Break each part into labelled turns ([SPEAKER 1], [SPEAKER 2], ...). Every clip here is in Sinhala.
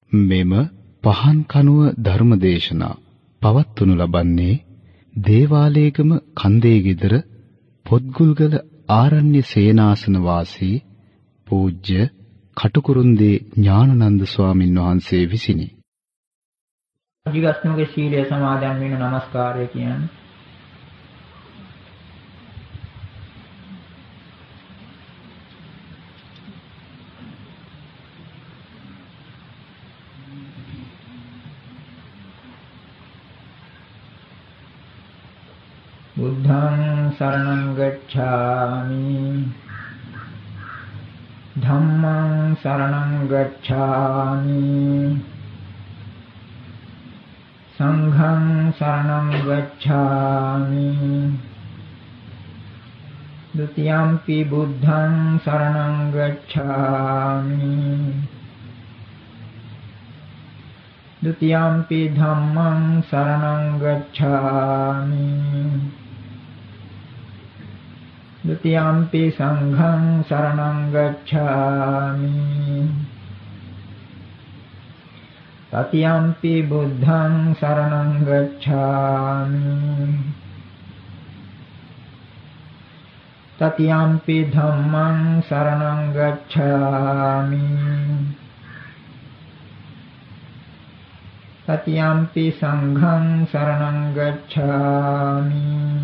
[SPEAKER 1] මෙම පහන් කනුව ධර්මදේශනා පවත්වනු ලබන්නේ දේවාලේගම කන්දේගෙදර පොත්ගුල්ගල ආරණ්‍ය සේනාසන වාසී පූජ්‍ය කටුකුරුන්දේ ඥානানন্দ ස්වාමින් වහන්සේ විසිනි.
[SPEAKER 2] අධිගස්නුගේ සීලය සමාදන් වෙන নমස්කාරය කියන්නේ බුද්ධං සරණං ගච්ඡාමි ධම්මං සරණං ගච්ඡාමි සංඝං සරණං ගච්ඡාමි ဒုတိယံ පි බුද්ධං සරණං ගච්ඡාමි ဒုတိယံ පි ධම්මං සරණං ගච්ඡාමි ဒုတိယံ පි සංඝං සරණං ගච්ඡාමි တတိယံ පි බුද්ධං සරණං ගච්ඡාමි တတိယံ පි ධම්මං සරණං ගච්ඡාමි တတိယံ පි සංඝං සරණං ගච්ඡාමි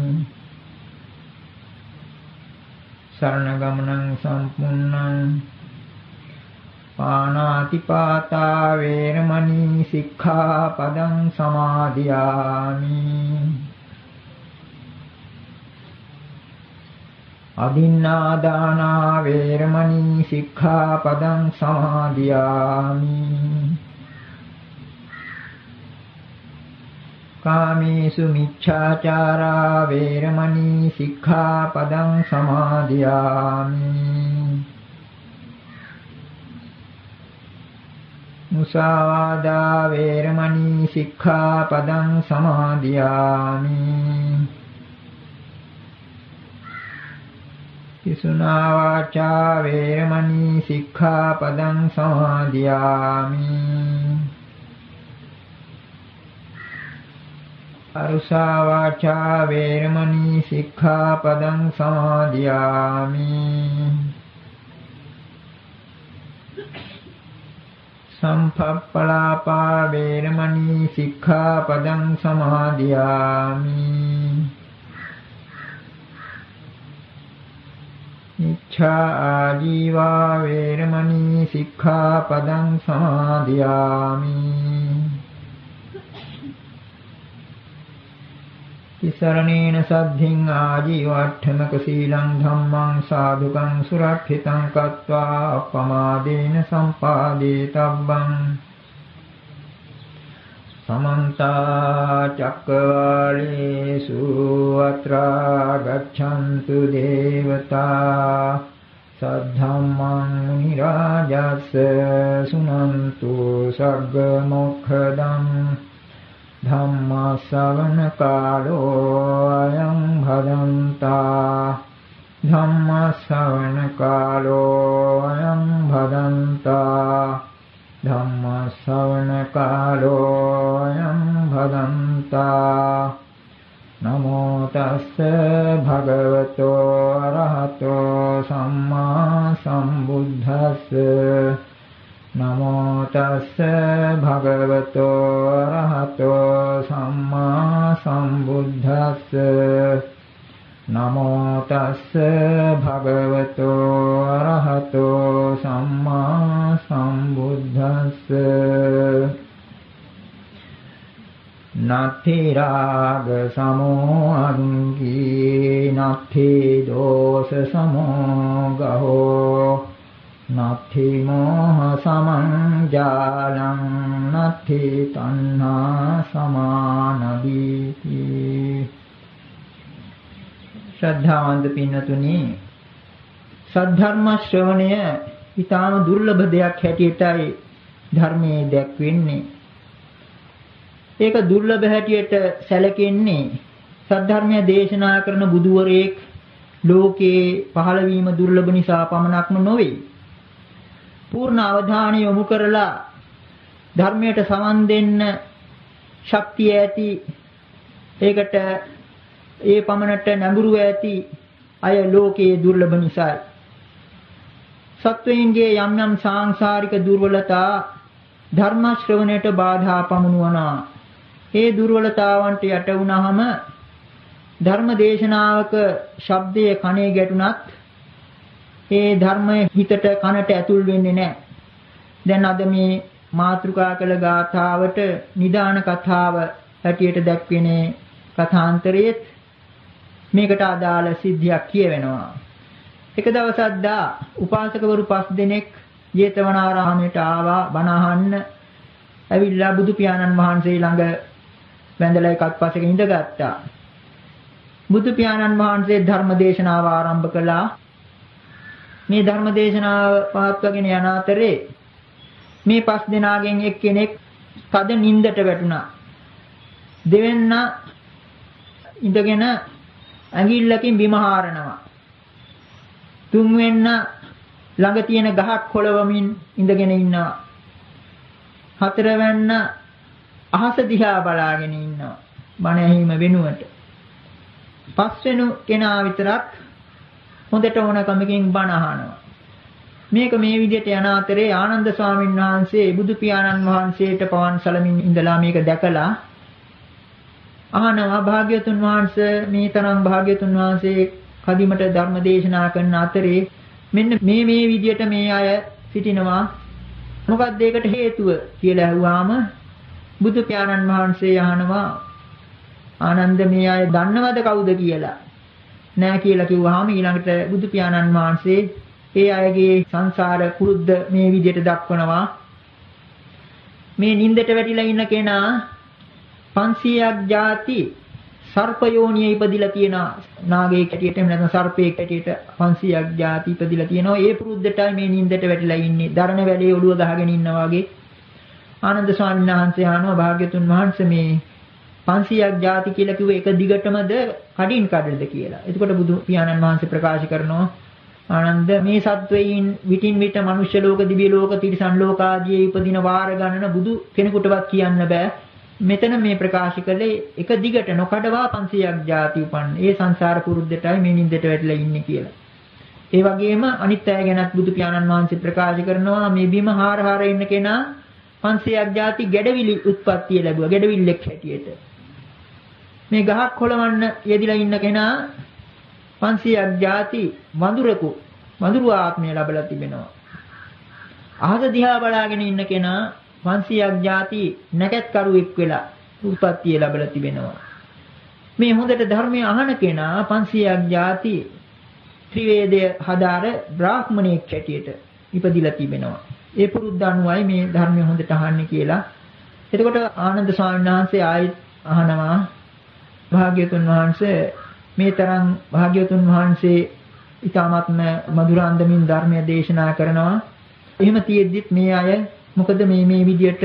[SPEAKER 2] සරණ ගමනං සම්පූර්ණං පාණාතිපාතා වේරමණී සික්ඛාපදං සමාදියාමි අදින්නාදානා වේරමණී සික්ඛාපදං සමාදියාමි කාමේසු මිච්ඡාචාරා වේරමණී සික්ඛාපදං සමාදියාමි මුසාවාදා වේරමණී සික්ඛාපදං සමාදියාමි පිසුනා වාචා වේරමණී සික්ඛාපදං සමාදියාමි අරුසා වාචා වේරමණී සික්ඛාපදං සමාදියාමි සම්පප්පලාපා වේරමණී සික්ඛාපදං සමාදියාමි මිච්ඡා ආජීවා වේරමණී සික්ඛාපදං සමාදියාමි තිසරණේන සද්ධින් ආජීවට්ඨමක සීලං ධම්මං සාදුකං සුරක්ෂිතං කତ୍වා අපමාදේන සම්පාදේ තබ්බං සමන්ත චක්කවාලේසු අත්‍රා ගච්ඡන්තු දේවතා සද්ධම්මං මුනි රාජස්ස සුනන්තු සග්ග මොක්ඛදං ධම්ම ශ්‍රවණ කාලෝ අයං භදන්තා ධම්ම ශ්‍රවණ කාලෝ අයං භදන්තා ධම්ම ශ්‍රවණ කාලෝ අයං භදන්තා නමෝ තස්ස භගවතෝ අරහතෝ සම්මා සම්බුද්දස්ස නමෝ තස්ස භගවතෝ අරහතෝ සම්මා සම්බුද්දස්ස නමෝ තස්ස භගවතෝ අරහතෝ සම්මා සම්බුද්දස්ස නත්ථි රාග සමෝ අංගී නත්ථි දෝස සමෝ ගහෝ නත්ථි මෝහ සමං ජාලං නත්ථි තණ්හා සමානදීති ශ්‍රද්ධාවන්ත පින්නතුනි සද්ධර්ම ශ්‍රවණය ඊටාම දුර්ලභ දෙයක් හැටියටයි ධර්මයේ දැක්වෙන්නේ ඒක දුර්ලභ හැටියට සැලකෙන්නේ සද්ධර්මය දේශනා කරන බුදුවරයෙක් ලෝකේ පහළ වීම දුර්ලභ නිසා පමණක්ම නොවේ. පූර්ණ අවධානය යොමු කරලා ධර්මයට සවන් දෙන්න ශක්තිය ඇති ඒකට ඒ පමණට නැඹුරුව ඇති අය ලෝකයේ දුර්ලභ නිසායි. සත්වයන්ගේ යම් යම් සාංශාරික දුර්වලතා ධර්ම ශ්‍රවණයට බාධා පමුණුවනවා. ඒ දුර්වලතාවන්ට යට වුණාම ධර්ම දේශනාවක ශබ්දයේ කනේ ගැටුණත් ඒ ධර්මයේ හිතට කනට ඇතුල් වෙන්නේ නැහැ. දැන් අද මේ මාතෘකා කළ ගාථාවට නිදාන කතාව හැටියට දැක්වෙන්නේ කථාන්තරයේත් මේකට අදාළ සිද්ධියක් කියවෙනවා. එක දවසක් දා උපාසකවරු 5 දෙනෙක් ජේතවනාරාමයට ආවා බණ අහන්න. ඇවිල්ලා බුදු පියාණන් වහන්සේ ළඟ වැඳලා එකත් පස්සක ඉඳගත්තා. බුදු පියාණන් වහන්සේ ධර්ම දේශනාව ආරම්භ කළා. මේ ධර්ම දේශනාව පවත්වාගෙන යන අතරේ මේ 5 දෙනාගෙන් එක්කෙනෙක් තද නින්දට වැටුණා. දෙවෙන්න ඉඳගෙන ඇඟිල්ලකින් බිම හාරනවා. තුන්වෙන්න ළඟ තියෙන ගහක් කොළවමින් ඉඳගෙන ඉන්නවා. හතරවැන්න අහස දිහා බලාගෙන ඉන්නවා. බණ ඇහිම වෙනුවට. පස්වෙනි කෙනා විතරක් හොඳට ඕනකමකින් බණ අහනවා. මේක මේ විදිහට යන අතරේ ආනන්ද ස්වාමීන් වහන්සේ බුදු පියාණන් වහන්සේට පවන් සලමින් ඉඳලා මේක දැකලා අහනවා භාග්‍යවතුන් වහන්සේ මේ තරම් භාග්‍යවතුන් වහන්සේ කදිමට ධර්ම දේශනා කරන අතරේ මෙන්න මේ විදිහට මේ අය සිටිනවා මොකක්ද ඒකට හේතුව කියලා අහුවාම බුදු පියාණන් වහන්සේ අහනවා ආනන්ද මේ අය දන්නවද කවුද කියලා නෑ කියලා කිව්වහම ඊළඟට බුදු පියාණන් වහන්සේ ඒ අයගේ සංසාර කුරුද්ද මේ විදිහට දක්වනවා මේ නින්දට වැටිලා ඉන්න කෙනා 500ක් ಜಾති සර්පයෝනිය ඉපදිලා තියෙනවා නාගයෙක් හැටියට එහෙම නැත්නම් සර්පයෙක් හැටියට 500ක් ಜಾති ඉපදිලා තියෙනවා ඒ පුරුද්දටයි මේ නින්දට වැටිලා ඉන්නේ දරණ වැඩේ ඔළුව ගහගෙන ඉන්නා වගේ ආනන්ද ස්වාමීන් වහන්සේ අහනවා භාග්‍යතුන් වහන්සේ මේ 500ක් ಜಾති කියලා කිව්ව එක දිගටමද කඩින් කඩලද කියලා. එතකොට බුදු පියාණන් වහන්සේ ප්‍රකාශ කරනවා ආනන්ද මේ සත්වයින් විටින් විට මනුෂ්‍ය ලෝක දිව්‍ය ලෝක තිරිසන් ලෝක ආදී ඉපදින වාර ගණන බුදු කෙනෙකුටවත් කියන්න බෑ. මෙතන මේ ප්‍රකාශ කළේ එක දිගට නොකඩවා 500ක් ಜಾති උපන්. ඒ සංසාර පුරුද්දටයි මේ නින්දට වැටිලා ඉන්නේ කියලා. ඒ වගේම අනිත් අය ගැනත් බුදු පියාණන් වහන්සේ ප්‍රකාශ කරනවා මේ බිම හාර ඉන්න කෙනා 500ක් ಜಾති ගැඩවිලි උත්පත්තිය ලැබුවා. ගැඩවිල්ලෙක් හැටියට. මේ ගහක් කොළවන්න යෙදිලා ඉන්න කෙනා 500ක් ಜಾති වඳුරු ආත්මය ලැබලා තිබෙනවා. අහස දිහා බලාගෙන ඉන්න කෙනා 500ක් ಜಾති නැකත් කරුවෙක් වෙලා උත්පත්තිය ලැබලා තිබෙනවා. මේ හොඳට ධර්මය අහන කෙනා 500ක් ಜಾති ත්‍රිවේදය හදාර බ්‍රාහ්මණයෙක් හැටියට ඉපදිලා තිබෙනවා. ඒ පුරුද්ද අනුවයි මේ ධර්මය හොඳට අහන්නේ කියලා. එතකොට ආනන්ද ස්වාමීන් වහන්සේ ආයෙත් අහනවා භාග්‍යවතුන් වහන්සේ මේ තරම් භාග්‍යවතුන් වහන්සේ ඊ타ත්ම මధుරාන්දමින් ධර්මය දේශනා කරනවා. එහෙම තියෙද්දිත් මේ අය මොකද මේ විදියට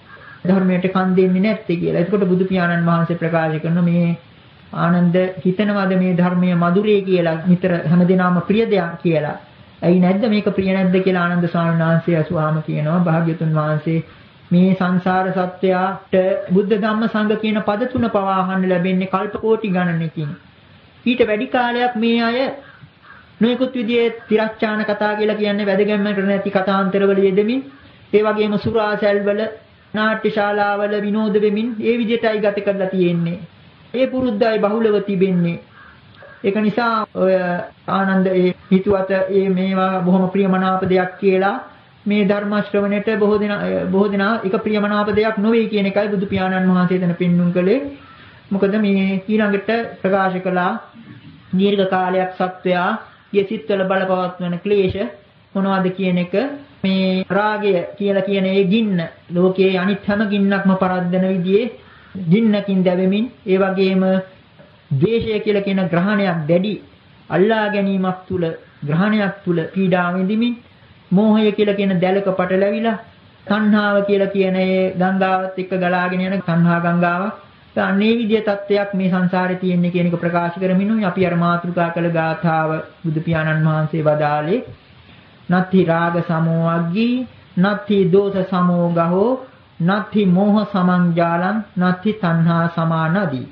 [SPEAKER 2] ධර්මයට කන් දෙන්නේ නැත්තේ කියලා. එතකොට බුදු පියාණන් වහන්සේ ප්‍රකාශ කරන මේ ආනන්ද හිතනවාද මේ ධර්මයේ මధుරේ කියලා නිතර හැමදෙනාම ප්‍රිය දෙයක් කියලා. ඇයි නැද්ද මේක ප්‍රිය නැද්ද කියලා ආනන්ද ස්වාමීන් වහන්සේ අසුවාම කියනවා භාග්‍යවතුන් වහන්සේ මේ සංසාර සත්‍යයට බුද්ධ ධම්ම සංඝ කියන පද තුන පවා අහන්න ලැබෙන්නේ කල්ප කෝටි ගණනකින්. ඊට වැඩි කාලයක් මේ අය නොයෙකුත් විදිහේ තිරච්ඡාන කතා කියලා කියන්නේ වැදගැම්මකට නැති කතාන්තරවල යෙදෙමින් ඒ වගේම සුරාසැල්වල නාට්‍ය ශාලාවල විනෝද වෙමින් ඒ විදිහටයි ගත කරලා තියෙන්නේ. ඒ පුරුද්දයි බහුලව තිබෙන්නේ. ඒක නිසා ඔය ආනන්ද ඒ හිතුවත මේවා බොහොම ප්‍රියමනාප දෙයක් කියලා මේ ධර්ම ශ්‍රවණයට බොහෝ දෙනා එක ප්‍රියමනාප දෙයක් නොවේ කියන එකයි බුදු පියාණන් වහන්සේ එතන පෙන්눔 කළේ. මොකද මේ ඊළඟට ප්‍රකාශ කළා දීර්ඝ කාලයක් සත්වයා යසිත්වල බලපවත්වන ක්ලේශ මොනවද කියන එක මේ රාගය කියලා කියන ඒ ගින්න ලෝකයේ අනිත් හැම ගින්නක්ම පරද්දන විදිහේ ගින්නකින් දැවෙමින් ඒ වගේම ද්වේෂය කියලා කියන ග්‍රහණයක් දැඩි අල්ලා ගැනීමක් තුල ග්‍රහණයක් තුල පීඩා විඳිමින් මෝහය කියලා කියන දැලක පටලැවිලා තණ්හාව කියලා කියන ඒ ගංගාවත් එක්ක ගලාගෙන යන තණ්හා ගංගාවක් අනේ විදිය තත්ත්වයක් මේ සංසාරේ තියෙන්නේ කියන එක ප්‍රකාශ කරමින් අපි අර මාතෘකා කළ ගාථාව බුදු පියාණන් වහන්සේ වදාළේ නත්ති රාග සමෝ අග්ගී නත්ති දෝෂ සමෝ ගහෝ නත්ථි මෝහ සමංජාලං නත්ථි තණ්හා සමානදී.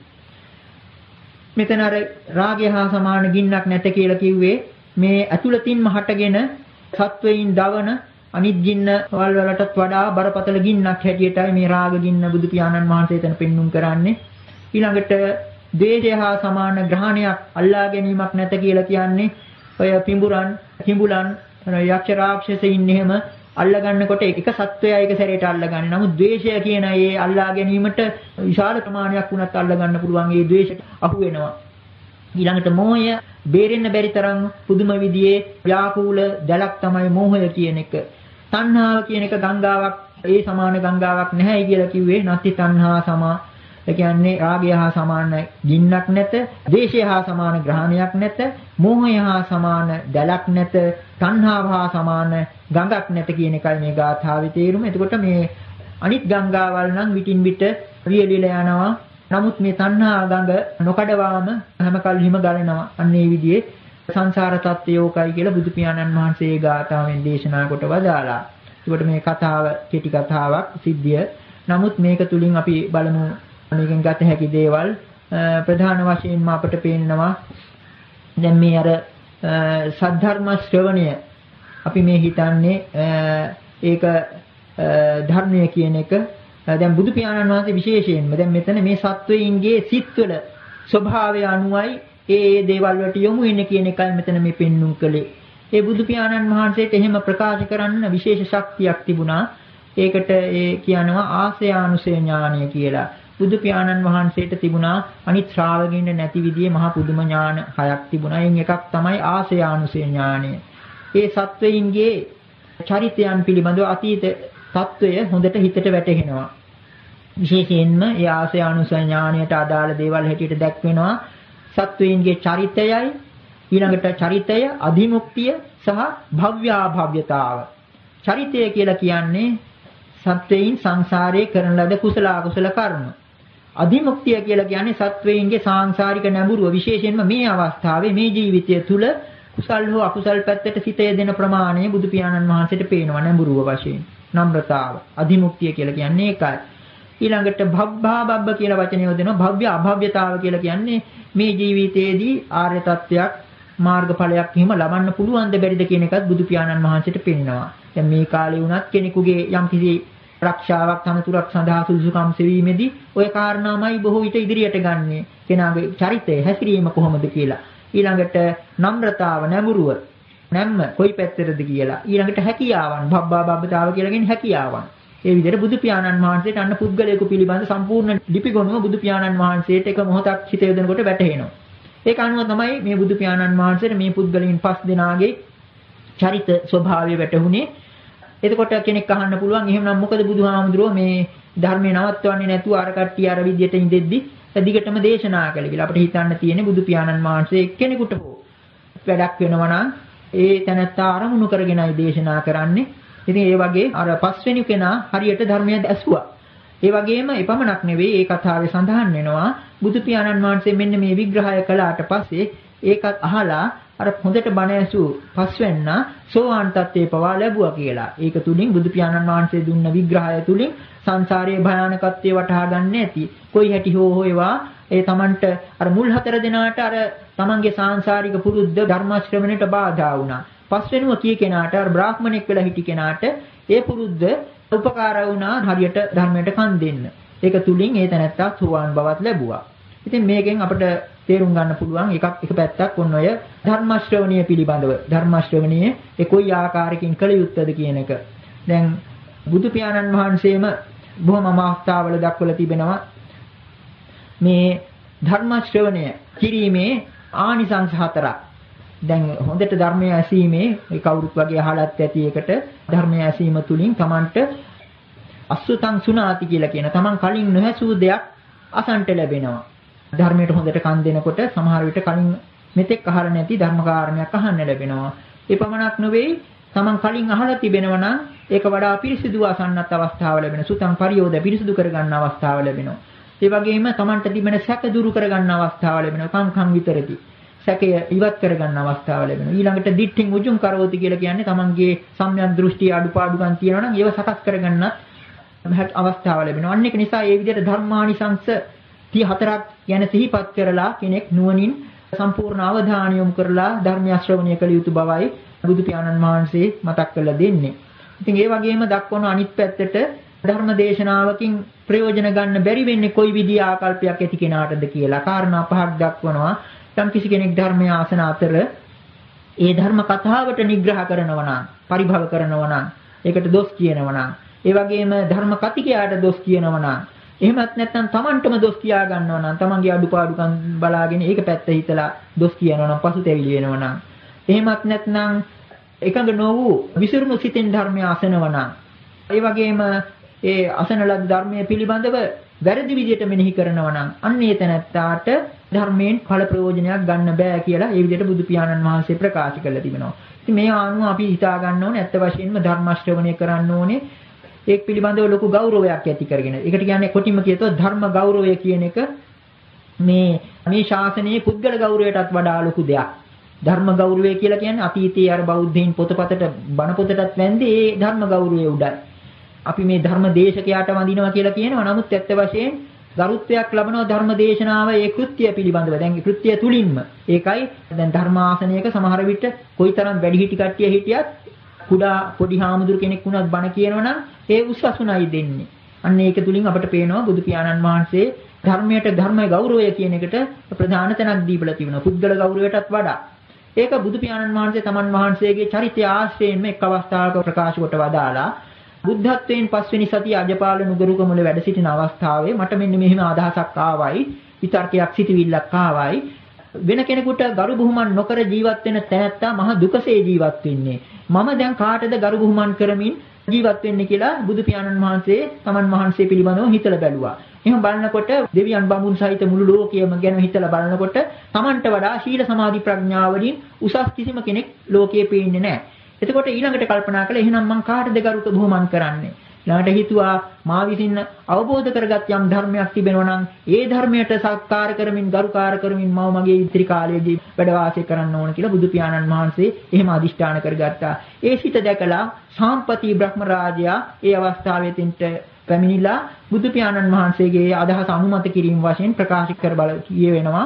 [SPEAKER 2] මෙතන අර රාගය හා සමාන ගින්නක් නැත කියලා කිව්වේ මේ ඇතුළතින්ම හටගෙන සත්වයින් දවන අනිත් ගින්න වල වලටත් වඩා බරපතල ගින්නක් හැටියටයි මේ රාග ගින්න බුදු පියාණන් වහන්සේ එතන පෙන්눔 කරන්නේ. ඊළඟට ද්වේෂය හා සමාන ග්‍රහණයක් අල්ලා ගැනීමක් නැත කියලා කියන්නේ ඔය කිඹුලන් යක්ෂ රාක්ෂසයින් එහෙම අල්ලගන්නකොට එක සත්වයා එක සැරේට අල්ලගන්නේ. නමුත් ද්වේෂය කියන ඒ අල්ලා ගැනීමට විශාල ප්‍රමාණයක් වුණත් අල්ලගන්න පුළුවන් ඒ ද්වේෂයට අහු වෙනවා. ඊළඟට මෝහය බේරෙන්න බැරි තරම් පුදුම විදිහේ ව්‍යාකූල දැලක් තමයි මෝහය කියන එක. තණ්හාව කියන එක ගංගාවක් ඒ සමාන ගංගාවක් නැහැයි කියලා කිව්වේ නැති තණ්හා සමා. ඒ කියන්නේ රාගය හා සමාන ගින්නක් නැත, ද්වේෂය හා සමාන ග්‍රහණයක් නැත, මෝහය හා සමාන දැලක් නැත, තණ්හාව හා සමාන ගඟක් නැත කියන එකයි මේ ගාථාවේ තේරුම. එතකොට මේ අනිත් ගංගාවල් නම් විටින් විට වියලිලා යනවා. නමුත් මේ තණ්හා ගඟ නොකඩවාම හැම කල්හිම ගලනවා. අන්න ඒ විදිහේ සංසාර තත්ත්වයෝකයි කියලා බුදු පියාණන් වහන්සේ ගාථාවෙන් දේශනා කොට වදාලා. ඒකට මේ කතාව කෙටි කතාවක් සිද්ධිය. නමුත් මේක තුලින් අපි බලමු මේකෙන් ගත හැකි දේවල් ප්‍රධාන වශයෙන්ම අපට පේනවා. දැන් මේ අර සද්ධර්ම ශ්‍රවණය අපි මේ හිතන්නේ ඒක ධර්මය කියන එක. දැන් බුදු පියාණන් වහන්සේ විශේෂයෙන්ම දැන් මෙතන මේ සත්වයින්ගේ සිත්වල ස්වභාවය අනුවයි ඒ දේවල් වලට යොමු වෙන්නේ කියන එකයි මෙතන මේ පෙන්눔 කළේ. ඒ බුදු පියාණන් වහන්සේට එහෙම ප්‍රකාශ කරන්න විශේෂ ශක්තියක් තිබුණා. ඒකට ඒ කියනවා ආසයානුසය ඥානය කියලා. බුදු පියාණන් වහන්සේට තිබුණා අනිත් ශ්‍රාවකින්ට නැති විදිහේ මහා පුදුම ඥාන හයක් තිබුණා. එයින් එකක් තමයි ආසයානුසය ඥානය. ඒ සත්වයින්ගේ චරිතයන් පිළිබඳව අතීත තත්වය හොඳට හිතට වැටහෙනවා. විශේෂයෙන්ම ඒ ආසයානුසය ඥානයට අදාළ දේවල් හැටියට දැක්වෙනවා. සත්වයින්ගේ චරිතයයි ඊළඟට චරිතය අධිමුක්තිය සහ භව්‍යාභව්‍යතාව. චරිතය කියලා කියන්නේ සත්වයින් සංසාරයේ කරන ලද කුසල අකුසල කර්ම. අධිමුක්තිය කියලා කියන්නේ සත්වයින්ගේ සාංශාරික නැඹුරුව විශේෂයෙන්ම මේ අවස්ථාවේ මේ ජීවිතය තුල කුසල් හෝ අකුසල් පැත්තට සිත යෙදෙන ප්‍රමාණය බුදු පියාණන් වහන්සේට පේනවා නැඹුරුව වශයෙන්. නම්රතාව අධිමුක්තිය කියලා කියන්නේ ඒකයි. ඊළඟට භව්භාබබ්බ කියලා වචනය යොදනවා. භව්‍ය අභව්‍යතාව කියලා කියන්නේ මේ ජීවිතයේදී ආර්ය තත්වයක් මාර්ගඵලයක් හිම ලබන්න පුළුවන්ද බැරිද කියන එකත් බුදු පියාණන් වහන්සේට පෙන්නනවා. දැන් මේ කාලේ වුණත් කෙනෙකුගේ යම්කිසි රක්ෂාවක් තනතුරක් සඳහා සුදුසුකම් සෙවීමේදී ওই කාරණාමයි බොහෝ විට ඉදිරියට ගන්නේ. කෙනාගේ චරිතය හැසිරීම කොහොමද කියලා. ඊළඟට නම්රතාව නැඹුරුව නැම්ම කොයි පැත්තටද කියලා. ඊළඟට හැකියාවන් භබ්බාබබ්බතාව කියලා කියන්නේ හැකියාවන්. ඒ විදිහට බුදු පියාණන් වහන්සේට අන්න පුද්ගලයෙකු පිළිබඳ සම්පූර්ණ ලිපිගොනුව බුදු පියාණන් වහන්සේට එක මොහොතක් හිත යොදනකොට වැටහෙනවා. ඒක අනුව තමයි මේ බුදු පියාණන් වහන්සේට මේ පුද්ගලයන් 5 දෙනාගේ චරිත ස්වභාවය වැටහුනේ. එතකොට කෙනෙක් අහන්න පුළුවන් එහෙනම් මොකද බුදුහාමුදුරුවෝ මේ ධර්මය නවත්වන්නේ නැතුව අර කට්ටිය අර විදියට ඉඳෙද්දි දිගටම දේශනා කළේ කියලා. අපිට හිතන්න තියෙන්නේ බුදු පියාණන් වහන්සේ කෙනෙකුට හෝ වැඩක් වෙනවා නම් ඒ තැනත්තා අරමුණු කරගෙනයි දේශනා කරන්නේ. ඉතින් ඒ වගේ අර පස්වෙනි කෙනා හරියට ධර්මය ඇසුවා. ඒ වගේම එපමණක් නෙවෙයි ඒ කතාවේ සඳහන් වෙනවා බුදු පියාණන් වහන්සේ මෙන්න මේ විග්‍රහය කළාට පස්සේ ඒකත් අහලා අර හොඳට බණ ඇසූ පස්වෙන්න සෝවාන් තත්ත්වේ පවා ලැබුවා කියලා. ඒක තුලින් බුදු පියාණන් වහන්සේ දුන්න විග්‍රහය තුලින් සංසාරයේ භයානකත්වය වටහා ගන්න ඇති. කොයි හැටි හෝ ඒවා ඒ Tamanට අර මුල් 4 දෙනාට අර Tamanගේ සාංශාරික පුරුද්ද ධර්ම ශ්‍රවණයට බාධා වුණා. පස්වෙනුව කී කෙනාට අර බ්‍රාහ්මණෙක් වෙලා හිටි කෙනාට ඒ පුරුද්ද උපකාර වුණා හරියට ධර්මයට කන් දෙන්න. ඒක තුලින් ඒ තැනත්තා සෝවාන් බවත් ලැබුවා. ඉතින් මේකෙන් අපිට තේරුම් ගන්න පුළුවන් එක පැත්තක් ඔන්න ඔය ධර්ම ශ්‍රවණිය පිළිබඳව. ධර්ම ශ්‍රවණියේ ඒ කොයි ආකාරයකින් කළ යුත්තද කියන එක. දැන් බුදු පියාණන් වහන්සේම බොහොම අවස්ථාවල දක්වලා තිබෙනවා මේ ධර්ම ශ්‍රවණය කිරීමේ ආනිසංස 4ක්. දැන් හොඳට ධර්මය ඇසීමේ ඒ කවුරුත් වගේ අහලත් ඇති එකට ධර්මය ඇසීම තුලින් Tamanට අසුතං සුනාති කියලා කියන Taman කලින් නොහැසූ දෙයක් අසන්ට ලැබෙනවා. ධර්මයට හොඳට කන් දෙනකොට සමහර විට කලින් මෙතෙක් අහලා නැති ධර්ම කාරණයක් අහන්න ලැබෙනවා. ඒ පමණක් නෙවෙයි Taman කලින් අහලා තිබෙනවා නම් ඒක වඩා පිරිසිදු අසන්නත් අවස්ථාව ලැබෙනවා. සුතං පරියෝද පිරිසිදු කරගන්න අවස්ථාව ලැබෙනවා. ඒ වගේම Tamanට තිබෙන සැක දුරු කරගන්න අවස්ථාව ලැබෙනවා. කම් විතරදී සැකය ඉවත් කරගන්න අවස්ථාව ලැබෙනවා. ඊළඟට දිට්ඨින් උජුම් කරවෝති කියලා කියන්නේ Tamanගේ සම්‍යක් දෘෂ්ටි අඩුපාඩුකම් තියෙනවා නම් ඒව සකස් කරගන්නත් අවස්ථාව ලැබෙනවා. අන්න ඒක නිසා ඒ විදිහට ධර්මානිසංස 34ක් ගැන සිහිපත් කරලා කෙනෙක් නුවණින් සම්පූර්ණ අවධානය යොමු කරලා ධර්ම ශ්‍රවණය කළ යුතු බවයි බුදු පියාණන් වහන්සේ මතක් කරලා දෙන්නේ. ඉතින් ඒ වගේම දක්වන අනිත් පැත්තට ධර්ම දේශනාවකින් ප්‍රයෝජන ගන්න බැරි වෙන්නේ කොයි විදිහ ආකල්පයක් ඇති කෙනාටද කියලා කාරණා පහක් දක්වනවා. යම් කිසි කෙනෙක් ධර්මය ආසන අතර ඒ ධර්ම කතාවට නිග්‍රහ කරනවා නම්, පරිභව කරනවා නම්, ඒකට දොස් කියනවා නම්, ඒ වගේම ධර්ම කතිකයාට දොස් කියනවා නම්, එහෙමත් නැත්නම් Tamanටම දොස් කියා ගන්නවා නම්, Tamanගේ අඩුපාඩුකම් බලාගෙන ඒක පැත්ත හිතලා දොස් කියනවා නම්, පසුතැවිලි වෙනවා නම්, එහෙමත් නැත්නම් එකඟ නොවූ විසිරුණු සිතෙන් ධර්මය අසනවා නම්, ඒ වගේම ඒ අසන ලද ධර්මයේ පිළිබඳව වැරදි විදිහට මෙනෙහි කරනවා නම් අන්නේ තැනැත්තාට ධර්මයෙන් ඵල ප්‍රයෝජනයක් ගන්න බෑ කියලා ඒ විදිහට බුදු පියාණන් වහන්සේ ප්‍රකාශ කරලා තිබෙනවා. ඉතින් මේ ආනුව අපි හිතා ගන්න ඕනේ ඇත්ත වශයෙන්ම ධර්ම ශ්‍රවණය කරන්න ඕනේ. ඒක පිළිබඳව ලොකු ගෞරවයක් ඇති කරගෙන. ඒකට කියන්නේ කොටිම කියතොත් ධර්ම ගෞරවය කියන එක මේ ශාසනයේ පුද්ගල ගෞරවයටත් වඩා ලොකු දෙයක්. ධර්ම ගෞරවය කියලා කියන්නේ අතීතයේ අර බෞද්ධයින් පොතපතට බණ පොතටත් වැන්දේ ඒ ධර්ම ගෞරවය උඩයි. අපි මේ ධර්ම දේශකයාට වඳිනවා කියලා කියනවා. නමුත් ඇත්ත වශයෙන් ගරුත්වයක් ලබනවා ධර්ම දේශනාව ඒ කෘත්‍ය පිළිබඳව. දැන් ඒ කෘත්‍ය තුලින්ම. ඒකයි දැන් ධර්මාසනයක සමහර විට කොයිතරම් වැඩිහිටි කට්ටිය හිටියත් කුඩා පොඩි හාමුදුරු කෙනෙක් වුණත් බණ කියනවනම් ඒ උස්සසුණයි දෙන්නේ. අන්න ඒක තුලින් අපට පේනවා බුදු පියාණන් වහන්සේ ධර්මයට ධර්ම ගෞරවය කියන එකට ප්‍රධාන තැනක් දීලා තිබෙනවා. පුද්ගල ගෞරවයටත් වඩා. ඒක බුදු පියාණන් වහන්සේ තමන් වහන්සේගේ චරිතය ආශ්‍රයෙන් එක් අවස්ථාවක ප්‍රකාශ කොට වදාලා බුද්ධත්වයෙන් පස්වෙනි සතිය අජපාල නුගරුකමුල වැඩ සිටින අවස්ථාවේ මට මෙන්න මෙහෙම අදහසක් ආවයි විතර්කයක් සිටිවිල්ලක් ආවයි වෙන කෙනෙකුට ගරු බුහුමන් නොකර ජීවත් වෙන තැනැත්තා මහ දුකසේ ජීවත් වෙන්නේ මම දැන් කාටද ගරු බුහුමන් කරමින් ජීවත් වෙන්නේ කියලා බුදු පියාණන් වහන්සේ තමන් වහන්සේ පිළිබඳව හිතලා බැලුවා. එහෙම බලනකොට දෙවියන් බඹුන් සහිත මුළු ලෝකයම ගැන හිතලා බලනකොට තමන්ට වඩා ශීල සමාධි ප්‍රඥා වලින් උසස් කිසිම කෙනෙක් ලෝකයේ පේන්නේ නැහැ. එතකොට ඊළඟට කල්පනා කළා එහෙනම් මං කාටද ගරුක බුහුමන් කරන්නේ? ඊළඟට හිතුවා මා විසින් අවබෝධ කරගත් යම් ධර්මයක් තිබෙනවා නම් ඒ ධර්මයට සත්කාර කරමින් ගරුකාර කරමින් මම මගේ ඉතිරි කාලයේදී වැඩ වාසය කරන්න ඕන කියලා බුදු පියාණන් වහන්සේ එහෙම අදිෂ්ඨාන කරගත්තා. ඒ සිත දැකලා සාම්පති බ්‍රහ්ම රාජයා ඒ අවස්ථාවේ තින්ට පැමිණිලා බුදු පියාණන් වහන්සේගේ අදහස අනුමත කිරීම වශයෙන් ප්‍රකාශ කර බල කියවෙනවා.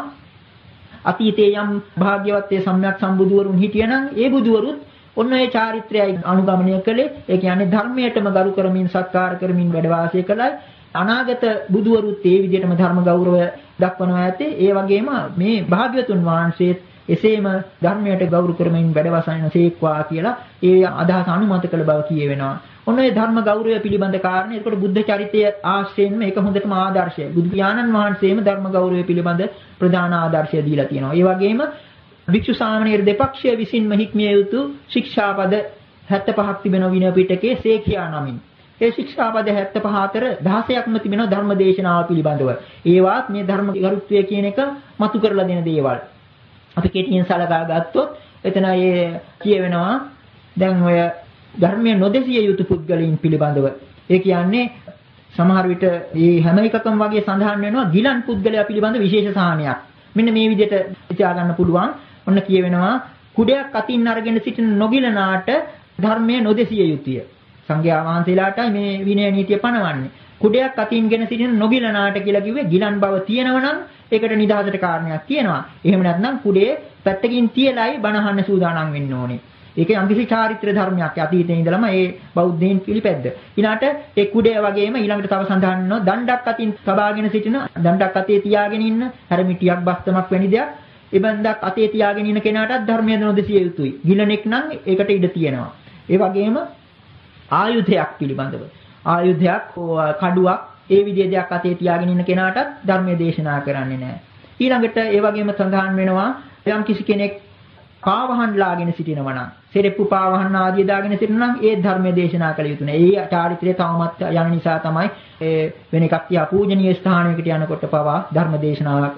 [SPEAKER 2] අතීතයේ යම් භාග්‍යවත් සම්්‍යක් සම්බුදුවරුන් හිටියනම් ඒ බුදුවරුත් ඔන්න ඒ චාරිත්‍රයයි අනුගමනය කළේ. ඒ කියන්නේ ධර්මයටම ගරු කරමින් සත්කාර කරමින් වැඩ වාසය කළයි. අනාගත බුදුවරුත් ඒ විදිහටම ධර්ම ගෞරවය දක්වනවා ඇත්තේ. ඒ වගේම මේ භාග්‍යවතුන් වහන්සේත් එසේම ධර්මයට ගෞරව කරමින් වැඩ වසන සේක්වා කියලා ඒ අදහස අනුමත කළ බව කියවෙනවා. ඔන්න ඒ ධර්ම ගෞරවය පිළිබඳ කාරණේ. ඒකට බුද්ධ චරිතය ආශ්‍රයෙන් මේක හොඳටම ආදර්ශය. බුදු පියාණන් වහන්සේම ධර්ම ගෞරවය පිළිබඳ ප්‍රධාන ආදර්ශය දීලා තියෙනවා. ඒ වගේම භික්ෂු සාමණේර දෙපක්ෂය විසින්ම හික්මිය යුතු ශික්ෂාපද 75ක් තිබෙන විනය පිටකයේ සේඛියා නමින්. ඒ ශික්ෂාපද 75 අතර 16ක්ම තිබෙනවා ධර්ම දේශනාව පිළිබඳව. ඒවාත් මේ ධර්ම ගරුත්වය කියන එක මතු කරලා දෙන දේවල්. අපි කෙටියෙන් සලකා ගත්තොත් එතන ඒ කියවෙනවා දැන් ඔය ධර්මයේ නොදෙසිය යුතු පුද්ගලයන් පිළිබඳව. ඒ කියන්නේ සමහර විට මේ හැම එකකම වගේ සඳහන් වෙනවා ගිලන් පුද්ගලයා පිළිබඳ විශේෂ සාහනයක්. මෙන්න මේ විදිහට හිතා ගන්න පුළුවන්. ඔන්න කියවෙනවා කුඩයක් අතින් අරගෙන සිටින නොගිලනාට ධර්මයේ නොදෙසිය යුතුය. සංඝයා වහන්සේලාටයි මේ විනය නීතිය පනවන්නේ. කුඩයක් අතින්ගෙන සිටින නොගිලනාට කියලා කිව්වේ ගිලන් බව තියෙනවනම් ඒකට නිදහසට කාරණයක් තියෙනවා. එහෙම නැත්නම් කුඩේ පැත්තකින් තියලායි බණහන්න සූදානම් වෙන්න ඕනේ. ඒක යම්කිසි චාරිත්‍ර ධර්මයක්. අතීතයේ ඉඳලම ඒ බෞද්ධයන් පිළිපැද්ද. ඊළාට ඒ කුඩේ වගේම ඊළඟට තව සඳහන් වෙනවා දණ්ඩක් අතින් තබාගෙන සිටින දණ්ඩක් අතේ තියාගෙන ඉන්න හැරමිටියක් බස්තමක් වැනි දෙයක්. ඒ බණ්ඩක් අතේ තියාගෙන ඉන්න කෙනාටත් ධර්මය නොදෙසිය යුතුයි. ගිලනෙක් නම් ඒකට ඉඩ තියෙනවා. ඒ වගේම ආයුධයක් පිළිබඳව. ආයුධයක් කඩුවක් ඒ විදිහේ දෙයක් අතේ තියාගෙන ඉන්න කෙනාටත් ධර්මයේ දේශනා කරන්නේ නැහැ. ඊළඟට ඒ වගේම සඳහන් වෙනවා යම් කිසි කෙනෙක් පාවහන් ලාගෙන සිටිනවා නම් සෙරෙප්පු පාවහන් ආදිය දාගෙන සිටිනවා නම් ඒ ධර්මයේ දේශනා කළ යුතු නෑ. ඒ චාරිත්‍රය තවමත් යන නිසා තමයි වෙන එකක් තියා පූජනීය ස්ථානයකට යනකොට පවා ධර්ම දේශනාවක්